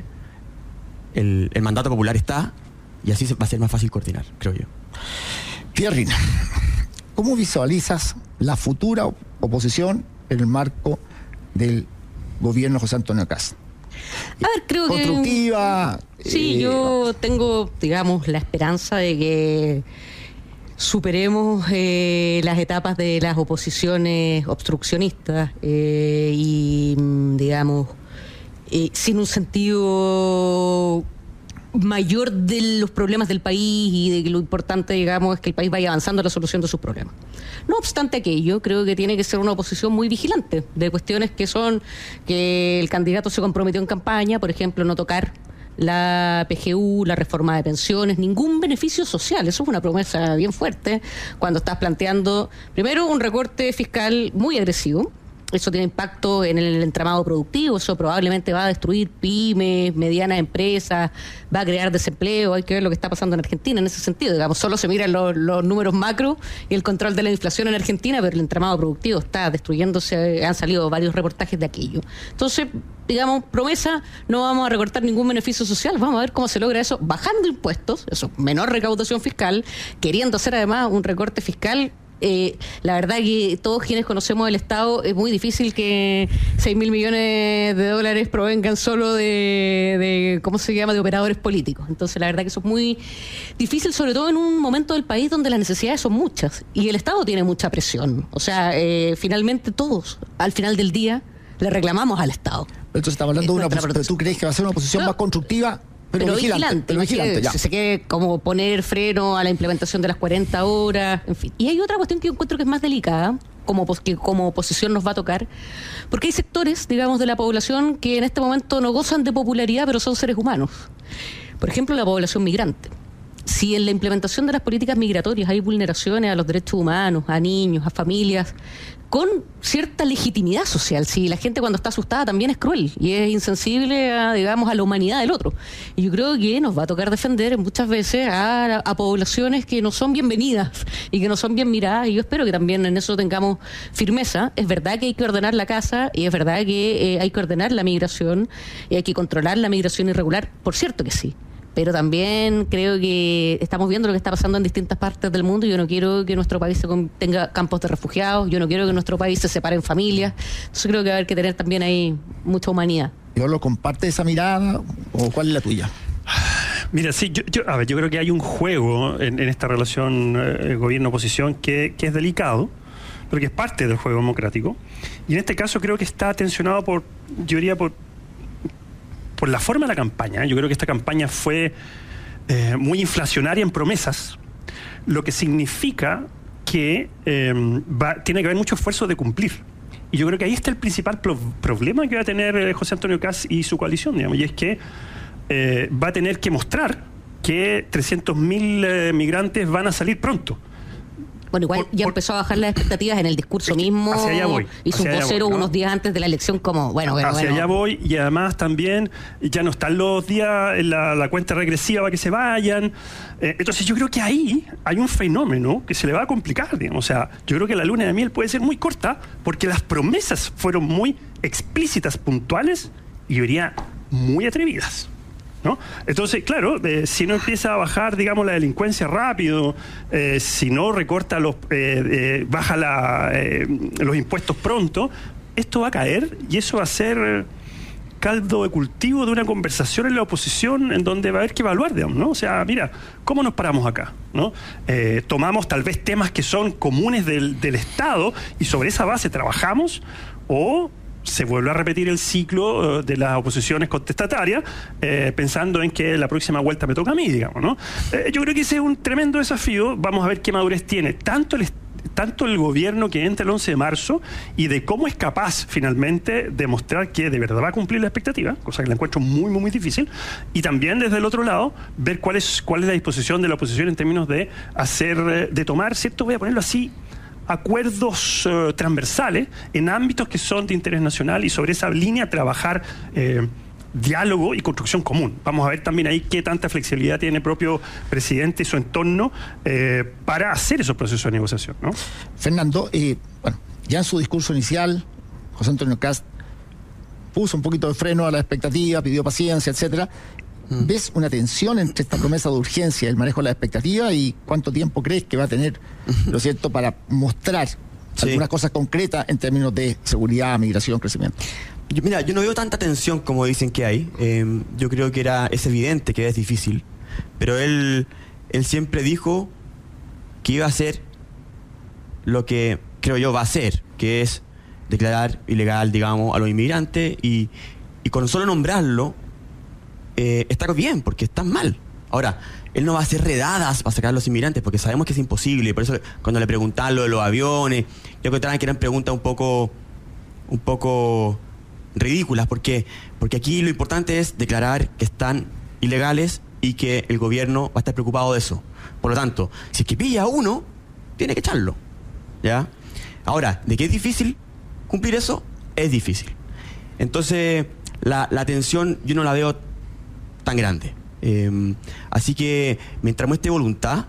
el, el mandato popular está, y así va a ser más fácil coordinar, creo yo. Pierrin, ¿cómo visualizas la futura oposición en el marco del gobierno José Antonio Kast? A ver, creo constructiva, que... Sí, eh, yo tengo, digamos, la esperanza de que superemos eh, las etapas de las oposiciones obstruccionistas eh, y, digamos... Eh, sin un sentido mayor de los problemas del país y de que lo importante, digamos, es que el país vaya avanzando en la solución de sus problemas. No obstante aquello, creo que tiene que ser una oposición muy vigilante de cuestiones que son que el candidato se comprometió en campaña, por ejemplo, no tocar la P G U, la reforma de pensiones, ningún beneficio social. Eso es una promesa bien fuerte cuando estás planteando, primero, un recorte fiscal muy agresivo, eso tiene impacto en el entramado productivo, eso probablemente va a destruir pymes, medianas empresas, va a crear desempleo. Hay que ver lo que está pasando en Argentina en ese sentido. Digamos, solo se miran los, los números macro y el control de la inflación en Argentina, pero el entramado productivo está destruyéndose. Han salido varios reportajes de aquello. Entonces, digamos, promesa, no vamos a recortar ningún beneficio social, vamos a ver cómo se logra eso bajando impuestos, eso, menor recaudación fiscal, queriendo hacer además un recorte fiscal. Eh, la verdad que todos quienes conocemos el Estado, es muy difícil que seis mil millones de dólares provengan solo de, de, ¿cómo se llama?, de operadores políticos. Entonces la verdad que eso es muy difícil, sobre todo en un momento del país donde las necesidades son muchas y el Estado tiene mucha presión. O sea, eh, finalmente todos, al final del día, le reclamamos al Estado. Entonces estamos hablando de una posición, ¿tú crees que va a ser una posición no, más constructiva? Pero, pero vigilante, vigilante, pero vigilante ya. Se quiere como poner freno a la implementación de las cuarenta horas, en fin. Y hay otra cuestión que yo encuentro que es más delicada, como que como oposición nos va a tocar, porque hay sectores, digamos, de la población que en este momento no gozan de popularidad, pero son seres humanos. Por ejemplo, la población migrante. Si en la implementación de las políticas migratorias hay vulneraciones a los derechos humanos, a niños, a familias, con cierta legitimidad social, si la gente cuando está asustada también es cruel y es insensible a, digamos, a la humanidad del otro. Y yo creo que nos va a tocar defender muchas veces a, a poblaciones que no son bienvenidas y que no son bien miradas, y yo espero que también en eso tengamos firmeza. Es verdad que hay que ordenar la casa y es verdad que eh, hay que ordenar la migración y hay que controlar la migración irregular, por cierto que sí. Pero también creo que estamos viendo lo que está pasando en distintas partes del mundo y yo no quiero que nuestro país se tenga campos de refugiados, yo no quiero que nuestro país se separe en familias. Entonces creo que va a haber que tener también ahí mucha humanidad. ¿Yo lo comparte esa mirada o cuál es la tuya? Mira, sí, yo, yo, a ver, yo creo que hay un juego en, en esta relación eh, gobierno-oposición que, que es delicado, pero que es parte del juego democrático. Y en este caso creo que está tensionado por, yo diría, por... por la forma de la campaña. Yo creo que esta campaña fue eh, muy inflacionaria en promesas, lo que significa que eh, va, tiene que haber mucho esfuerzo de cumplir. Y yo creo que ahí está el principal pro- problema que va a tener eh, José Antonio Kast y su coalición, digamos, y es que eh, va a tener que mostrar que trescientos mil eh, migrantes van a salir pronto. Bueno, igual por, ya por, empezó a bajar las expectativas en el discurso es que mismo. Hacia allá voy. Hizo un vocero voy, ¿no? unos días antes de la elección como, bueno, bueno, hacia bueno. allá voy, y además también ya no están los días en la, la cuenta regresiva para que se vayan. Eh, entonces yo creo que ahí hay un fenómeno que se le va a complicar, digamos. O sea, yo creo que la luna de miel puede ser muy corta porque las promesas fueron muy explícitas, puntuales y yo diría muy atrevidas, ¿no? Entonces, claro, eh, si no empieza a bajar, digamos, la delincuencia rápido, eh, si no recorta los, eh, eh, baja la, eh, los impuestos pronto, esto va a caer y eso va a ser caldo de cultivo de una conversación en la oposición en donde va a haber que evaluar, digamos, ¿no? O sea, mira, ¿cómo nos paramos acá? ¿No? Eh, tomamos tal vez temas que son comunes del, del Estado y sobre esa base trabajamos, o se vuelve a repetir el ciclo uh, de las oposiciones contestatarias, eh, pensando en que la próxima vuelta me toca a mí, digamos, ¿no? Eh, yo creo que ese es un tremendo desafío. Vamos a ver qué madurez tiene tanto el, tanto el gobierno que entra el once de marzo y de cómo es capaz finalmente de mostrar que de verdad va a cumplir la expectativa, cosa que la encuentro muy, muy, muy difícil, y también desde el otro lado ver cuál es, cuál es la disposición de la oposición en términos de hacer, de tomar, ¿cierto? Voy a ponerlo así, acuerdos uh, transversales en ámbitos que son de interés nacional y sobre esa línea trabajar eh, diálogo y construcción común. Vamos a ver también ahí qué tanta flexibilidad tiene el propio presidente y su entorno eh, para hacer esos procesos de negociación, ¿no? Fernando, eh, bueno, ya en su discurso inicial, José Antonio Kast puso un poquito de freno a la expectativa, pidió paciencia, etcétera. ¿Ves una tensión entre esta promesa de urgencia, el manejo de la expectativa, y cuánto tiempo crees que va a tener, ¿lo cierto?, para mostrar sí. algunas cosas concretas en términos de seguridad, migración, crecimiento? Yo, mira, yo no veo tanta tensión como dicen que hay. Eh, yo creo que era es evidente que es difícil, pero él, él siempre dijo que iba a hacer lo que creo yo va a hacer, que es declarar ilegal, digamos, a los inmigrantes, y, y con solo nombrarlo Eh, está bien, porque están mal. Ahora, él no va a hacer redadas para sacar a los inmigrantes, porque sabemos que es imposible. Por eso, cuando le preguntaban lo de los aviones, yo encontraba que eran preguntas un poco un poco ridículas. ¿Por qué? Porque aquí lo importante es declarar que están ilegales y que el gobierno va a estar preocupado de eso. Por lo tanto, si es que pilla a uno, tiene que echarlo, ¿ya? Ahora, ¿de qué es difícil? cumplir eso es difícil. Entonces, la, la tensión yo no la veo tan grande. Eh, así que, mientras muestre voluntad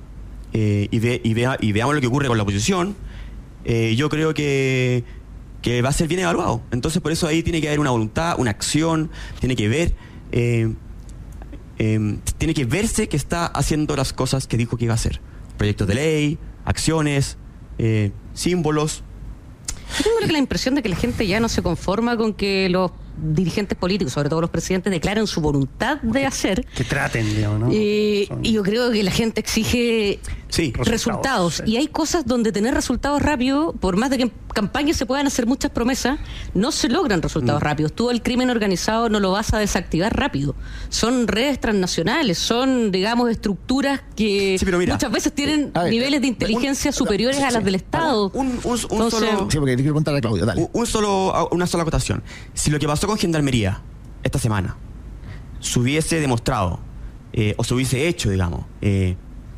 eh, y, ve, y, vea, y veamos lo que ocurre con la oposición, eh, yo creo que, que va a ser bien evaluado. Entonces, por eso ahí tiene que haber una voluntad, una acción, tiene que ver... Eh, eh, tiene que verse que está haciendo las cosas que dijo que iba a hacer. Proyectos de ley, acciones, eh, símbolos. Yo tengo la impresión de que la gente ya no se conforma con que los dirigentes políticos, sobre todo los presidentes, declaren su voluntad de hacer. Que traten, digamos, ¿no? Y, Son... y yo creo que la gente exige sí, resultados. resultados. Sí. Y hay cosas donde tener resultados rápidos, por más de que en campaña se puedan hacer muchas promesas, no se logran resultados mm. rápidos. Tú el crimen organizado no lo vas a desactivar rápido. Son redes transnacionales, son, digamos, estructuras que sí, mira, muchas veces tienen ver, niveles de inteligencia un, superiores sí, a las sí. del Estado. Un, un, un Entonces, solo... Sí, porque quiero preguntarle a Claudio, dale. Un, un solo, una sola acotación. Si lo que pasó con Gendarmería esta semana se hubiese demostrado eh, o se hubiese hecho, digamos, eh,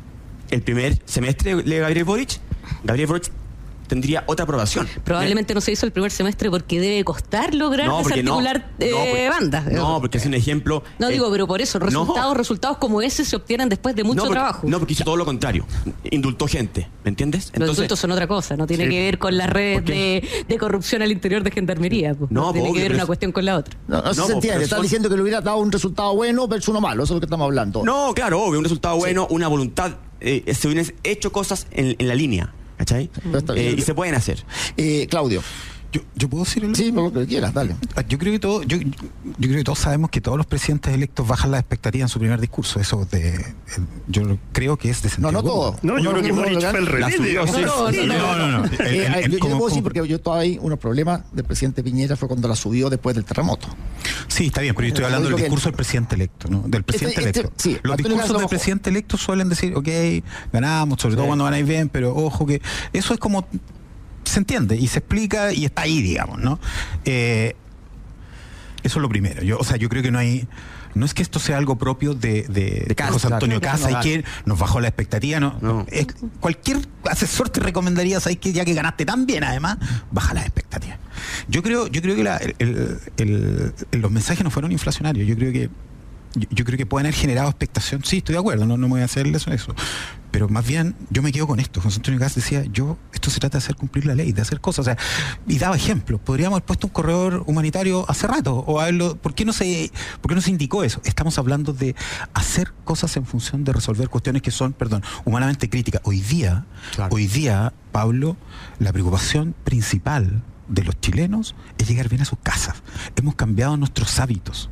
el primer semestre de Gabriel Boric, Gabriel Boric tendría otra aprobación. Probablemente ¿Eh? no se hizo el primer semestre porque debe costar lograr no, desarticular no, eh, no, porque, bandas. No, porque es un ejemplo... No eh, digo, pero por eso, resultados no, resultados como ese se obtienen después de mucho no porque, trabajo. No, porque hizo todo lo contrario. Indultó gente, ¿me entiendes? Entonces, los indultos son otra cosa, no tiene sí, que ver con las redes de, de corrupción al interior de Gendarmería. Pues. No, no tiene obvio, que ver una cuestión con la otra. No, no, no se entiende, estás diciendo que le hubiera dado un resultado bueno versus uno malo, eso es lo que estamos hablando. No, claro, obvio, un resultado bueno, sí. una voluntad, eh, se hubieran hecho cosas en, en la línea. ¿Cachai? Eh, y se pueden hacer. Eh, Claudio. Yo, ¿Yo puedo decir algo? Sí, por lo que quieras, dale. Yo creo que todo, yo, yo creo que todos sabemos que todos los presidentes electos bajan las expectativas en su primer discurso. Eso de, yo creo que es de sentido. No, no todo. No, yo no, creo que no, Boric fue el revés. No, no, no. Yo puedo decir porque yo todavía hay unos problemas del presidente Piñera fue cuando la subió después del terremoto. Sí, está bien, pero yo estoy hablando del discurso del presidente electo, ¿no? Del presidente este, este, electo. Sí, los discursos del presidente electo suelen decir, ok, ganamos, sobre todo sí. cuando van a ir bien, pero ojo que eso es como se entiende y se explica y está ahí, digamos, ¿no? Eh, eso es lo primero. Yo, o sea, yo creo que no hay, no es que esto sea algo propio de, de, de Casa, José Antonio claro, Casa claro. y que nos bajó la expectativa, no. no. Es, cualquier asesor te recomendaría, ¿sabes? Que ya que ganaste tan bien, además, baja las expectativas. Yo creo, yo creo que la, el, el, el, el, los mensajes no fueron inflacionarios. Yo creo que Yo, yo creo que pueden haber generado expectación. Sí, estoy de acuerdo, no, no me voy a hacerle eso, eso. Pero más bien, yo me quedo con esto. José Antonio Gas decía, yo, esto se trata de hacer cumplir la ley, de hacer cosas. O sea, y daba ejemplos. Podríamos haber puesto un corredor humanitario hace rato. O haberlo, ¿por qué no se, por qué no se indicó eso? Estamos hablando de hacer cosas en función de resolver cuestiones que son, perdón, humanamente críticas. Hoy día, claro. hoy día, Pablo, la preocupación principal de los chilenos es llegar bien a sus casas. Hemos cambiado nuestros hábitos.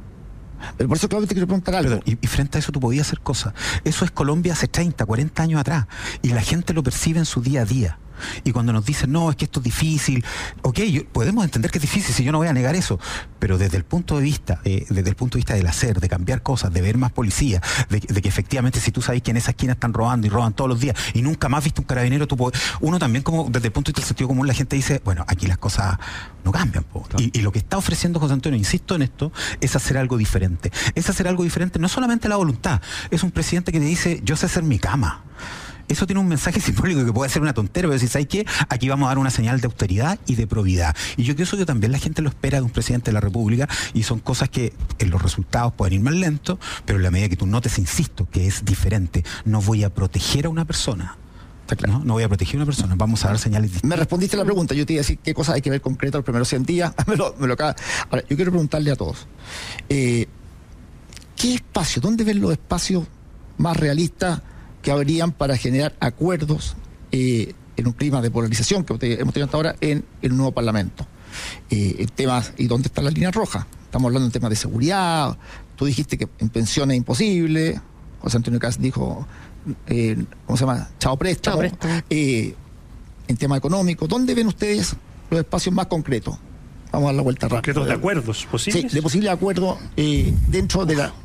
Pero por eso, Claudio, te quiero preguntar algo. Perdón, y, y frente a eso tú podías hacer cosas. Eso es Colombia hace treinta, cuarenta años atrás. Y la gente lo percibe en su día a día. Y cuando nos dicen, no, es que esto es difícil. Ok, yo, podemos entender que es difícil, si yo no voy a negar eso. Pero desde el punto de vista, eh, desde el punto de vista del hacer, de cambiar cosas, de ver más policía, de, de que efectivamente si tú sabes que en esa esquina están robando y roban todos los días y nunca más viste un carabinero, tú puedes, uno también como desde el punto de vista del sentido común, la gente dice, bueno, aquí las cosas no cambian. Po. Claro. Y, y lo que está ofreciendo José Antonio, insisto en esto, es hacer algo diferente. Es hacer algo diferente, no solamente la voluntad, es un presidente que te dice, yo sé hacer mi cama. Eso tiene un mensaje simbólico que puede ser una tontera, pero si sabes qué, aquí vamos a dar una señal de austeridad y de probidad. Y yo creo eso que también la gente lo espera de un presidente de la República, y son cosas que en los resultados pueden ir más lentos, pero en la medida que tú notes, insisto, que es diferente. No voy a proteger a una persona. ¿No? no voy a proteger a una persona, vamos a dar señales distintas. Me respondiste la pregunta, yo te iba a decir qué cosas hay que ver concreto los primeros cien días. me lo, me lo acaba. Ahora, yo quiero preguntarle a todos, eh, ¿qué espacio, dónde ven los espacios más realistas que habrían para generar acuerdos eh, en un clima de polarización que hemos tenido hasta ahora en el nuevo Parlamento? Eh, en temas, ¿y dónde está la línea roja? Estamos hablando en temas de seguridad, tú dijiste que en pensiones es imposible, José Antonio Cas dijo, eh, ¿cómo se llama? Chao préstamo. Chao préstamo. Eh, en tema económico, ¿dónde ven ustedes los espacios más concretos? Vamos a dar la vuelta rápido. ¿Concretos de acuerdos posibles? Sí, de posibles acuerdos eh, dentro de la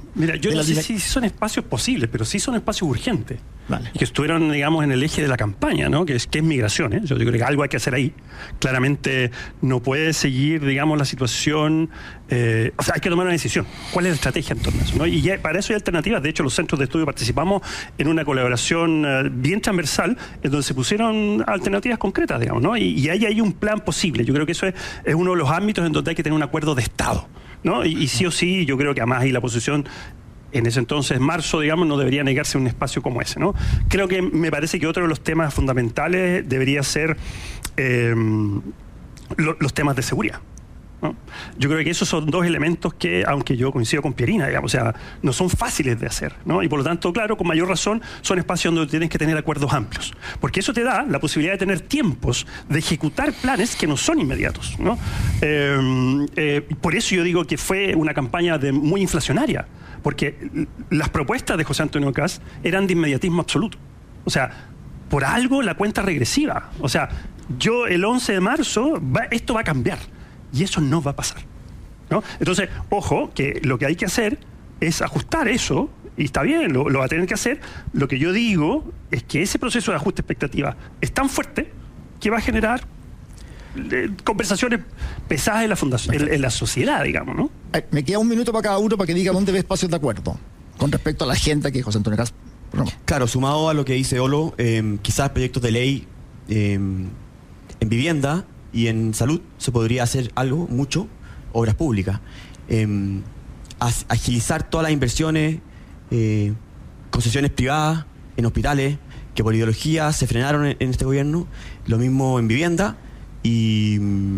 Mira, yo de no la sé direc- si son espacios posibles, pero sí son espacios urgentes. Vale. Y que estuvieron, digamos, en el eje de la campaña, ¿no? Que es, que es migración, ¿eh? Yo creo que algo hay que hacer ahí. Claramente no puede seguir, digamos, la situación... Eh, o sea, hay que tomar una decisión. ¿Cuál es la estrategia en torno a eso, ¿no? Y ya, para eso hay alternativas. De hecho, los centros de estudio participamos en una colaboración eh, bien transversal, en donde se pusieron alternativas concretas, digamos, ¿no? Y, y ahí hay un plan posible. Yo creo que eso es, es uno de los ámbitos en donde hay que tener un acuerdo de Estado, ¿no? Y, y sí o sí, yo creo que además ahí la posición... En ese entonces, marzo, digamos, no debería negarse un espacio como ese, ¿no? Creo que me parece que otro de los temas fundamentales debería ser eh, lo, los temas de seguridad, ¿no? Yo creo que esos son dos elementos que, aunque yo coincido con Pierina, digamos, o sea, no son fáciles de hacer, ¿no? Y por lo tanto, claro, con mayor razón, son espacios donde tienes que tener acuerdos amplios, porque eso te da la posibilidad de tener tiempos de ejecutar planes que no son inmediatos, ¿no? Eh, eh, por eso yo digo que fue una campaña de, muy inflacionaria, porque las propuestas de José Antonio Kast eran de inmediatismo absoluto. O sea, por algo la cuenta regresiva. O sea, yo el once de marzo, va, esto va a cambiar. Y eso no va a pasar, ¿no? Entonces, ojo, que lo que hay que hacer es ajustar eso, y está bien, lo, lo va a tener que hacer. Lo que yo digo es que ese proceso de ajuste de expectativa es tan fuerte que va a generar eh, conversaciones pesadas en la fundación, en, en la sociedad, digamos, ¿no? Eh, Me queda un minuto para cada uno para que diga dónde ve espacios de acuerdo con respecto a la agenda que José Antonio Kast programó. Claro, sumado a lo que dice Olo, eh, quizás proyectos de ley eh, en vivienda y en salud se podría hacer algo, mucho, obras públicas. Eh, as- agilizar todas las inversiones, eh, concesiones privadas en hospitales, que por ideología se frenaron en, en este gobierno, lo mismo en vivienda y,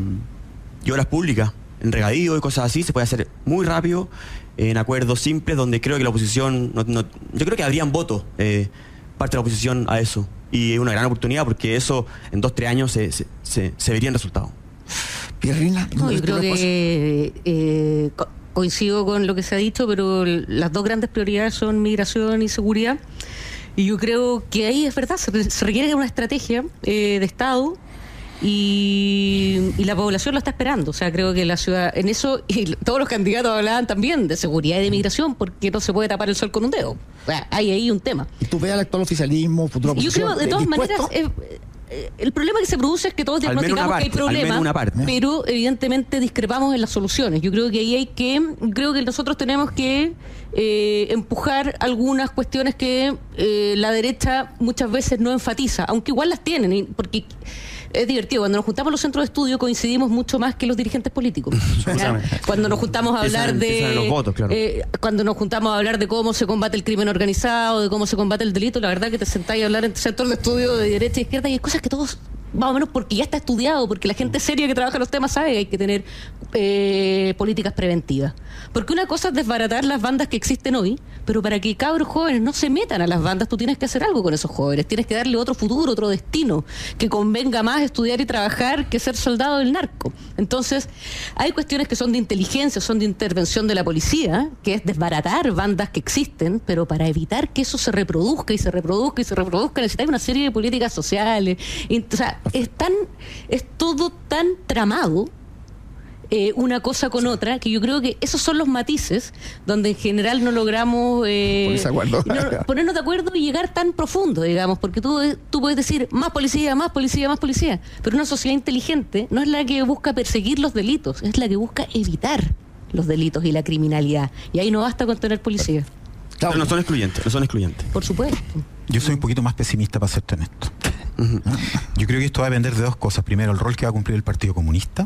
y obras públicas, en regadío y cosas así, se puede hacer muy rápido, en acuerdos simples, donde creo que la oposición, no, no, yo creo que habrían votos, eh, parte de la oposición a eso. Y es una gran oportunidad porque eso en dos, tres años se, se, se, se verían resultados. Pierrina, No, ¿dónde yo ves creo tú los espacios? que eh, co- coincido con lo que se ha dicho, pero l- las dos grandes prioridades son migración y seguridad. Y yo creo que ahí es verdad, se, re- se requiere una estrategia eh, de Estado y, y la población lo está esperando. O sea, creo que la ciudad, en eso, y l- todos los candidatos hablaban también de seguridad y de migración, porque no se puede tapar el sol con un dedo. O sea, hay ahí un tema. ¿Y tú ves al actual oficialismo, futura Yo oposición? creo, de eh, todas dispuesto? maneras, eh, eh, el problema que se produce es que todos Al menos diagnosticamos una que hay parte, al menos problemas, una parte. pero evidentemente discrepamos en las soluciones. Yo creo que ahí hay que, creo que nosotros tenemos que eh, empujar algunas cuestiones que eh, la derecha muchas veces no enfatiza, aunque igual las tienen, y- porque es divertido. Cuando nos juntamos en los centros de estudio coincidimos mucho más que los dirigentes políticos. ¿Ya? Cuando nos juntamos a hablar Empiezan- de... empiezan los votos, claro. eh, cuando nos juntamos a hablar de cómo se combate el crimen organizado, de cómo se combate el delito, la verdad que te sentáis a hablar en centros de estudio de derecha e izquierda y hay cosas que todos, más o menos porque ya está estudiado, porque la gente seria que trabaja los temas sabe que hay que tener eh, políticas preventivas. Porque una cosa es desbaratar las bandas que existen hoy, pero para que cabros jóvenes no se metan a las bandas, tú tienes que hacer algo con esos jóvenes, tienes que darle otro futuro, otro destino, que convenga más estudiar y trabajar que ser soldado del narco. Entonces, hay cuestiones que son de inteligencia, son de intervención de la policía, que es desbaratar bandas que existen, pero para evitar que eso se reproduzca y se reproduzca y se reproduzca, necesitáis una serie de políticas sociales. Y, o sea, es tan, es todo tan tramado, eh, una cosa con otra, que yo creo que esos son los matices donde en general no logramos eh, Ponerse de acuerdo. no- ponernos de acuerdo y llegar tan profundo, digamos, porque tú, tú puedes decir más policía, más policía, más policía, pero una sociedad inteligente no es la que busca perseguir los delitos, es la que busca evitar los delitos y la criminalidad, y ahí no basta con tener policía, Claro. Pero no son excluyentes, no son excluyentes. por supuesto. Yo soy un poquito más pesimista, para serte honesto. Yo creo que esto va a depender de dos cosas. Primero, el rol que va a cumplir el Partido Comunista,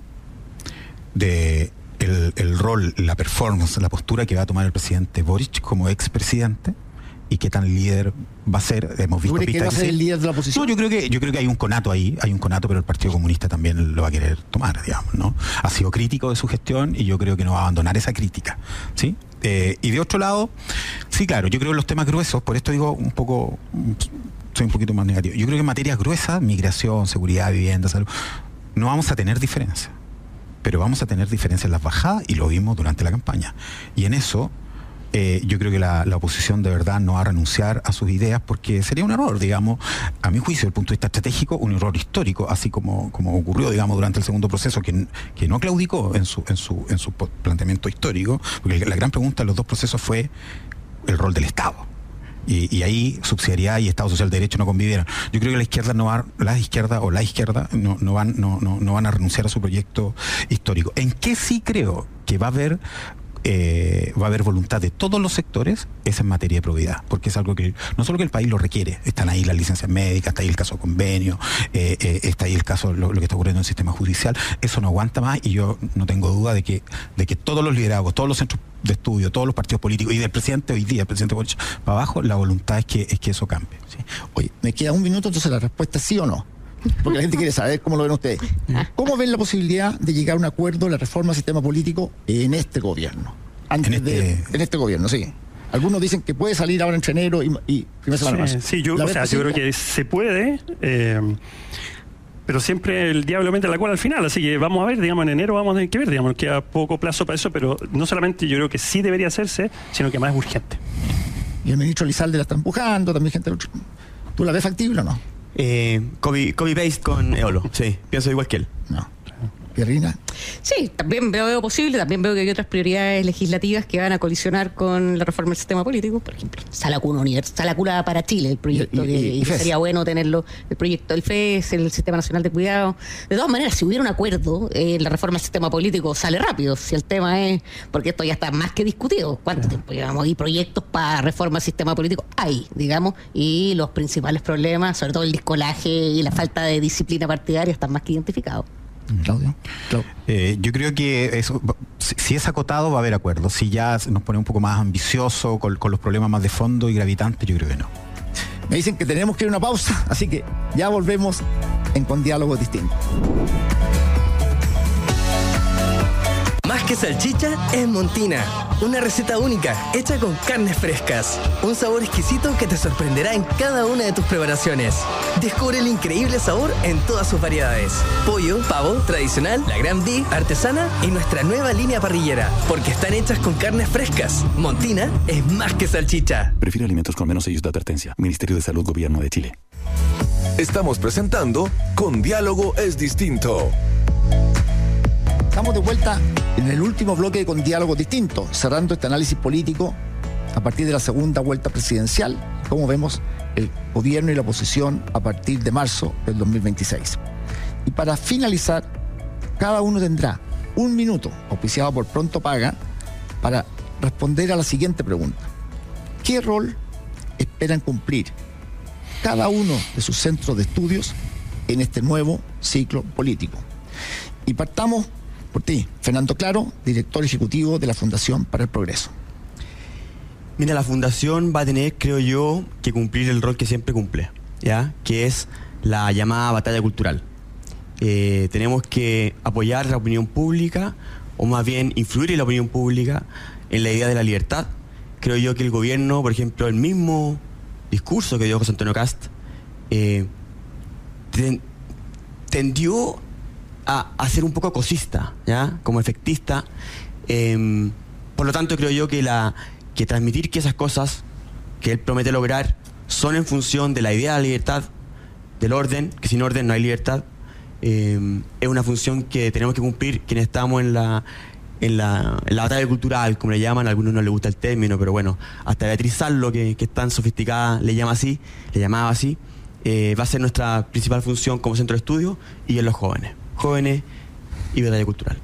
de el, el rol, la performance, la postura que va a tomar el presidente Boric como expresidente y qué tan líder va a ser. Hemos ¿Tú visto crees que va a pistas ser que el sí. líder de la oposición? No, yo creo que yo creo que hay un conato ahí, hay un conato, pero el Partido Comunista también lo va a querer tomar, digamos, ¿no? Ha sido crítico de su gestión y yo creo que no va a abandonar esa crítica, ¿sí? Eh, y de otro lado, sí, claro, yo creo que los temas gruesos, por esto digo un poco, soy un poquito más negativo. Yo creo que en materias gruesas, migración, seguridad, vivienda, salud, no vamos a tener diferencia, pero vamos a tener diferencias en las bajadas y lo vimos durante la campaña. Y en eso Eh, yo creo que la, la oposición de verdad no va a renunciar a sus ideas porque sería un error, digamos, a mi juicio, desde el punto de vista estratégico, un error histórico, así como, como ocurrió, digamos, durante el segundo proceso, que, que no claudicó en su, en su, en su planteamiento histórico, porque la gran pregunta de los dos procesos fue el rol del Estado. Y, y ahí subsidiariedad y Estado Social de Derecho no convivieron. Yo creo que la izquierda no va, la izquierda o la izquierda no, no van, no, no, no van a renunciar a su proyecto histórico. ¿En qué sí creo que va a haber eh, va a haber voluntad de todos los sectores? Es en materia de probidad, porque es algo que no solo que el país lo requiere, están ahí las licencias médicas, está ahí el caso convenio, eh, eh, está ahí el caso, lo, lo que está ocurriendo en el sistema judicial. Eso no aguanta más y yo no tengo duda de que, de que todos los liderazgos, todos los centros de estudio, todos los partidos políticos y del presidente hoy día, el presidente Boric, para abajo, la voluntad es que, es que eso cambie. ¿Sí? Oye, me queda un minuto, entonces la respuesta es sí o no. Porque la gente quiere saber cómo lo ven ustedes. ¿Cómo ven la posibilidad de llegar a un acuerdo en la reforma del sistema político en este gobierno? Antes en, este... de, en este gobierno, sí. Algunos dicen que puede salir ahora entre enero y, y primera semana más. Sí, sí, yo, o sea, yo creo que se puede, eh, pero siempre el diablo mete la cola al final, así que vamos a ver, digamos, en enero vamos a tener que ver, digamos, queda poco plazo para eso, pero no solamente yo creo que sí debería hacerse, sino que más es urgente. Y el ministro Lizalde la está empujando, también gente... ¿Tú la ves factible o no? Eh, copy, copy paste con Eolo, sí, pienso igual que él. No. ¿Pierrina? Sí, también veo, veo posible, también veo que hay otras prioridades legislativas que van a colisionar con la reforma del sistema político. Por ejemplo, Sala Cuna Univers, Sala Cuna para Chile, el proyecto, y, y, y, y que sería bueno tenerlo, el proyecto del F E S, el Sistema Nacional de Cuidado. De todas maneras, si hubiera un acuerdo, eh, la reforma del sistema político sale rápido. Si el tema es, porque esto ya está más que discutido, ¿cuánto tiempo llevamos? Y proyectos para reforma del sistema político hay, digamos, y los principales problemas, sobre todo el discolaje y la falta de disciplina partidaria, están más que identificados. Claudio, Claudio. Eh, yo creo que eso, si, si es acotado va a haber acuerdo. Si ya nos pone un poco más ambicioso con, con los problemas más de fondo y gravitantes, yo creo que no. Me dicen que tenemos que ir a una pausa, así que ya volvemos en Con Diálogos Distintos. Más que salchicha es Montina, una receta única hecha con carnes frescas, un sabor exquisito que te sorprenderá en cada una de tus preparaciones. Descubre el increíble sabor en todas sus variedades: pollo, pavo, tradicional, la gran beef, artesana y nuestra nueva línea parrillera, porque están hechas con carnes frescas. Montina es más que salchicha. Prefiere alimentos con menos sellos de advertencia. Ministerio de Salud, Gobierno de Chile. Estamos presentando Con Diálogo es Distinto. Estamos de vuelta en el último bloque de Con Diálogos Distintos, cerrando este análisis político a partir de la segunda vuelta presidencial, como vemos el gobierno y la oposición a partir de marzo del dos mil veintiséis. Y para finalizar, cada uno tendrá un minuto, auspiciado por Pronto Paga, para responder a la siguiente pregunta: ¿qué rol esperan cumplir cada uno de sus centros de estudios en este nuevo ciclo político? Y partamos por ti, Fernando Claro, director ejecutivo de la Fundación para el Progreso. Mira, la Fundación va a tener, creo yo, que cumplir el rol que siempre cumple, ¿ya? Que es la llamada batalla cultural. Eh, tenemos que apoyar la opinión pública, o más bien influir en la opinión pública en la idea de la libertad. Creo yo que el gobierno, por ejemplo, el mismo discurso que dio José Antonio Kast, eh, ten, tendió a, a ser un poco cosista, ¿ya? Como efectista. Eh, por lo tanto, creo yo que la que transmitir que esas cosas que él promete lograr son en función de la idea de la libertad, del orden, que sin orden no hay libertad, eh, es una función que tenemos que cumplir quienes estamos en la, en la, en la batalla cultural, como le llaman. A algunos no les gusta el término, pero bueno, hasta Beatriz Sarlo, que, que es tan sofisticada, le llama así, le llamaba así. Eh, va a ser nuestra principal función como centro de estudio y en los jóvenes, jóvenes y batalla cultural.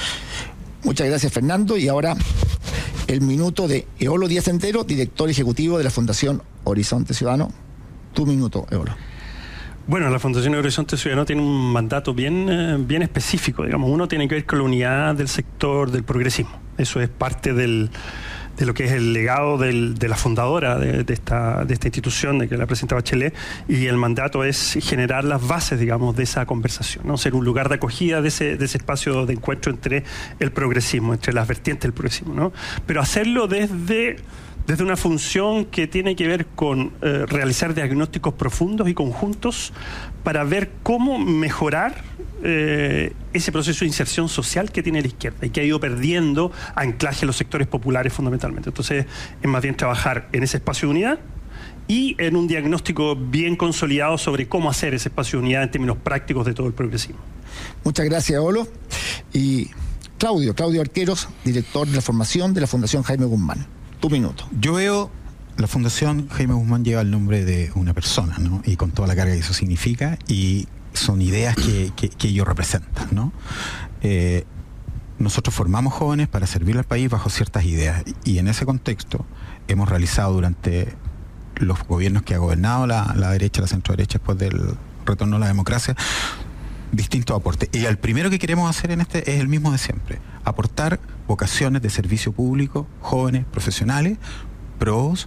Muchas gracias, Fernando. Y ahora el minuto de Eolo Díaz Entero, director ejecutivo de la Fundación Horizonte Ciudadano. Tu minuto, Eolo. Bueno, la Fundación Horizonte Ciudadano tiene un mandato bien, eh, bien específico, digamos. Uno tiene que ver con la unidad del sector del progresismo. Eso es parte del, de lo que es el legado del, de la fundadora de, de, esta, de esta institución, de que la presenta Bachelet, y el mandato es generar las bases, digamos, de esa conversación, ¿no? Ser un lugar de acogida de ese, de ese espacio de encuentro entre el progresismo, entre las vertientes del progresismo, ¿no? Pero hacerlo desde... desde una función que tiene que ver con eh, realizar diagnósticos profundos y conjuntos para ver cómo mejorar eh, ese proceso de inserción social que tiene la izquierda y que ha ido perdiendo anclaje en los sectores populares fundamentalmente. Entonces, es más bien trabajar en ese espacio de unidad y en un diagnóstico bien consolidado sobre cómo hacer ese espacio de unidad en términos prácticos de todo el progresismo. Muchas gracias, Olo. Y Claudio, Claudio Arqueros, director de la formación de la Fundación Jaime Guzmán. Tu minuto. Yo veo, la Fundación Jaime Guzmán lleva el nombre de una persona, ¿no? Y con toda la carga que eso significa, y son ideas que, que, que ellos representan, ¿no? Eh, nosotros formamos jóvenes para servir al país bajo ciertas ideas, y en ese contexto hemos realizado durante los gobiernos que ha gobernado la, la derecha, la centro-derecha, después del retorno a la democracia, distintos aportes. Y el primero que queremos hacer en este es el mismo de siempre: aportar vocaciones de servicio público, jóvenes, profesionales, pros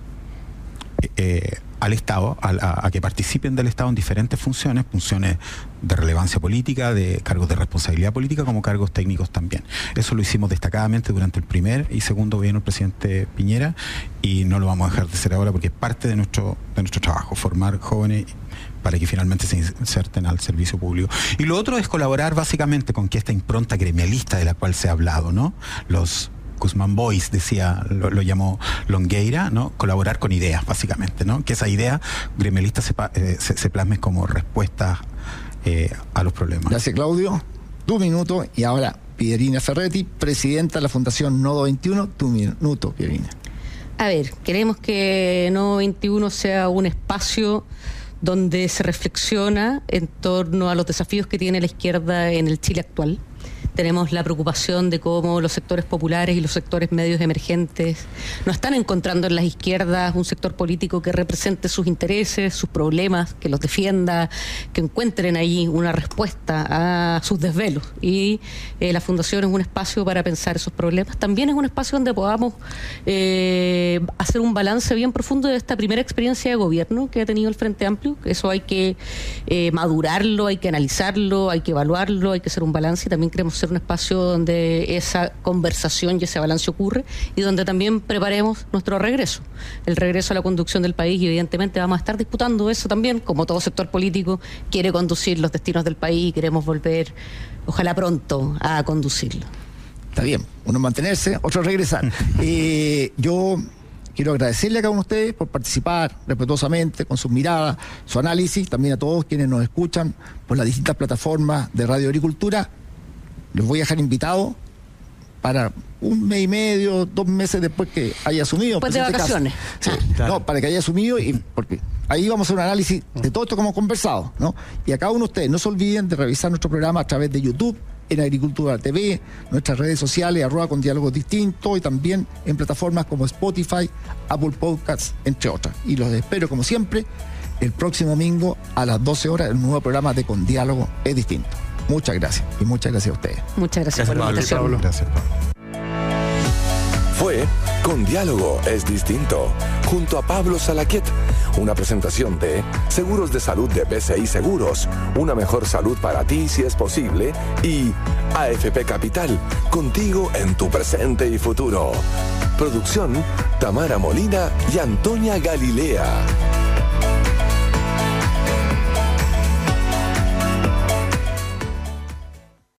eh, al Estado, a, a, a que participen del Estado en diferentes funciones, funciones de relevancia política, de cargos de responsabilidad política, como cargos técnicos también. Eso lo hicimos destacadamente durante el primer y segundo gobierno del presidente Piñera, y no lo vamos a dejar de hacer ahora porque es parte de nuestro, de nuestro trabajo, formar jóvenes para que finalmente se inserten al servicio público. Y lo otro es colaborar básicamente con que esta impronta gremialista de la cual se ha hablado, ¿no? Los Guzmán Boys, decía, lo, lo llamó Longueira, ¿no? Colaborar con ideas, básicamente, ¿no? Que esa idea gremialista se, eh, se, se plasme como respuesta eh, a los problemas. Gracias, Claudio. Tu minuto. Y ahora, Pierina Ferretti, presidenta de la Fundación Nodo veintiuno. Tu minuto, Pierina. A ver, queremos que Nodo veintiuno sea un espacio donde se reflexiona en torno a los desafíos que tiene la izquierda en el Chile actual. Tenemos la preocupación de cómo los sectores populares y los sectores medios emergentes no están encontrando en las izquierdas un sector político que represente sus intereses, sus problemas, que los defienda, que encuentren ahí una respuesta a sus desvelos. Y eh, la Fundación es un espacio para pensar esos problemas. También es un espacio donde podamos eh, hacer un balance bien profundo de esta primera experiencia de gobierno que ha tenido el Frente Amplio. Eso hay que eh, madurarlo, hay que analizarlo, hay que evaluarlo, hay que hacer un balance, y también queremos ser un espacio donde esa conversación y ese balance ocurre, y donde también preparemos nuestro regreso, el regreso a la conducción del país, y evidentemente vamos a estar disputando eso también, como todo sector político quiere conducir los destinos del país, y queremos volver, ojalá pronto, a conducirlo. Está bien, uno mantenerse, otro regresar. eh, yo quiero agradecerle a cada uno de ustedes por participar respetuosamente, con sus miradas, su análisis, también a todos quienes nos escuchan por las distintas plataformas de Radio Agricultura. Los voy a dejar invitados para un mes y medio, dos meses después que haya asumido. Después de vacaciones. Sí, ah. claro. No, para que haya asumido, y porque ahí vamos a hacer un análisis de todo esto que hemos conversado, ¿no? Y a cada uno de ustedes, no se olviden de revisar nuestro programa a través de YouTube, en Agricultura T V, nuestras redes sociales, arroba con diálogos distintos, y también en plataformas como Spotify, Apple Podcasts, entre otras. Y los espero, como siempre, el próximo domingo a las doce horas, el nuevo programa de Con Diálogo es Distinto. Muchas gracias, y muchas gracias a ustedes. Muchas gracias, gracias por la invitación. Pablo. Gracias, Pablo. Fue Con Diálogo es Distinto, junto a Pablo Salaquet, una presentación de Seguros de Salud de B C I Seguros, una mejor salud para ti si es posible, y A F P Capital, contigo en tu presente y futuro. Producción, Tamara Molina y Antonia Galilea.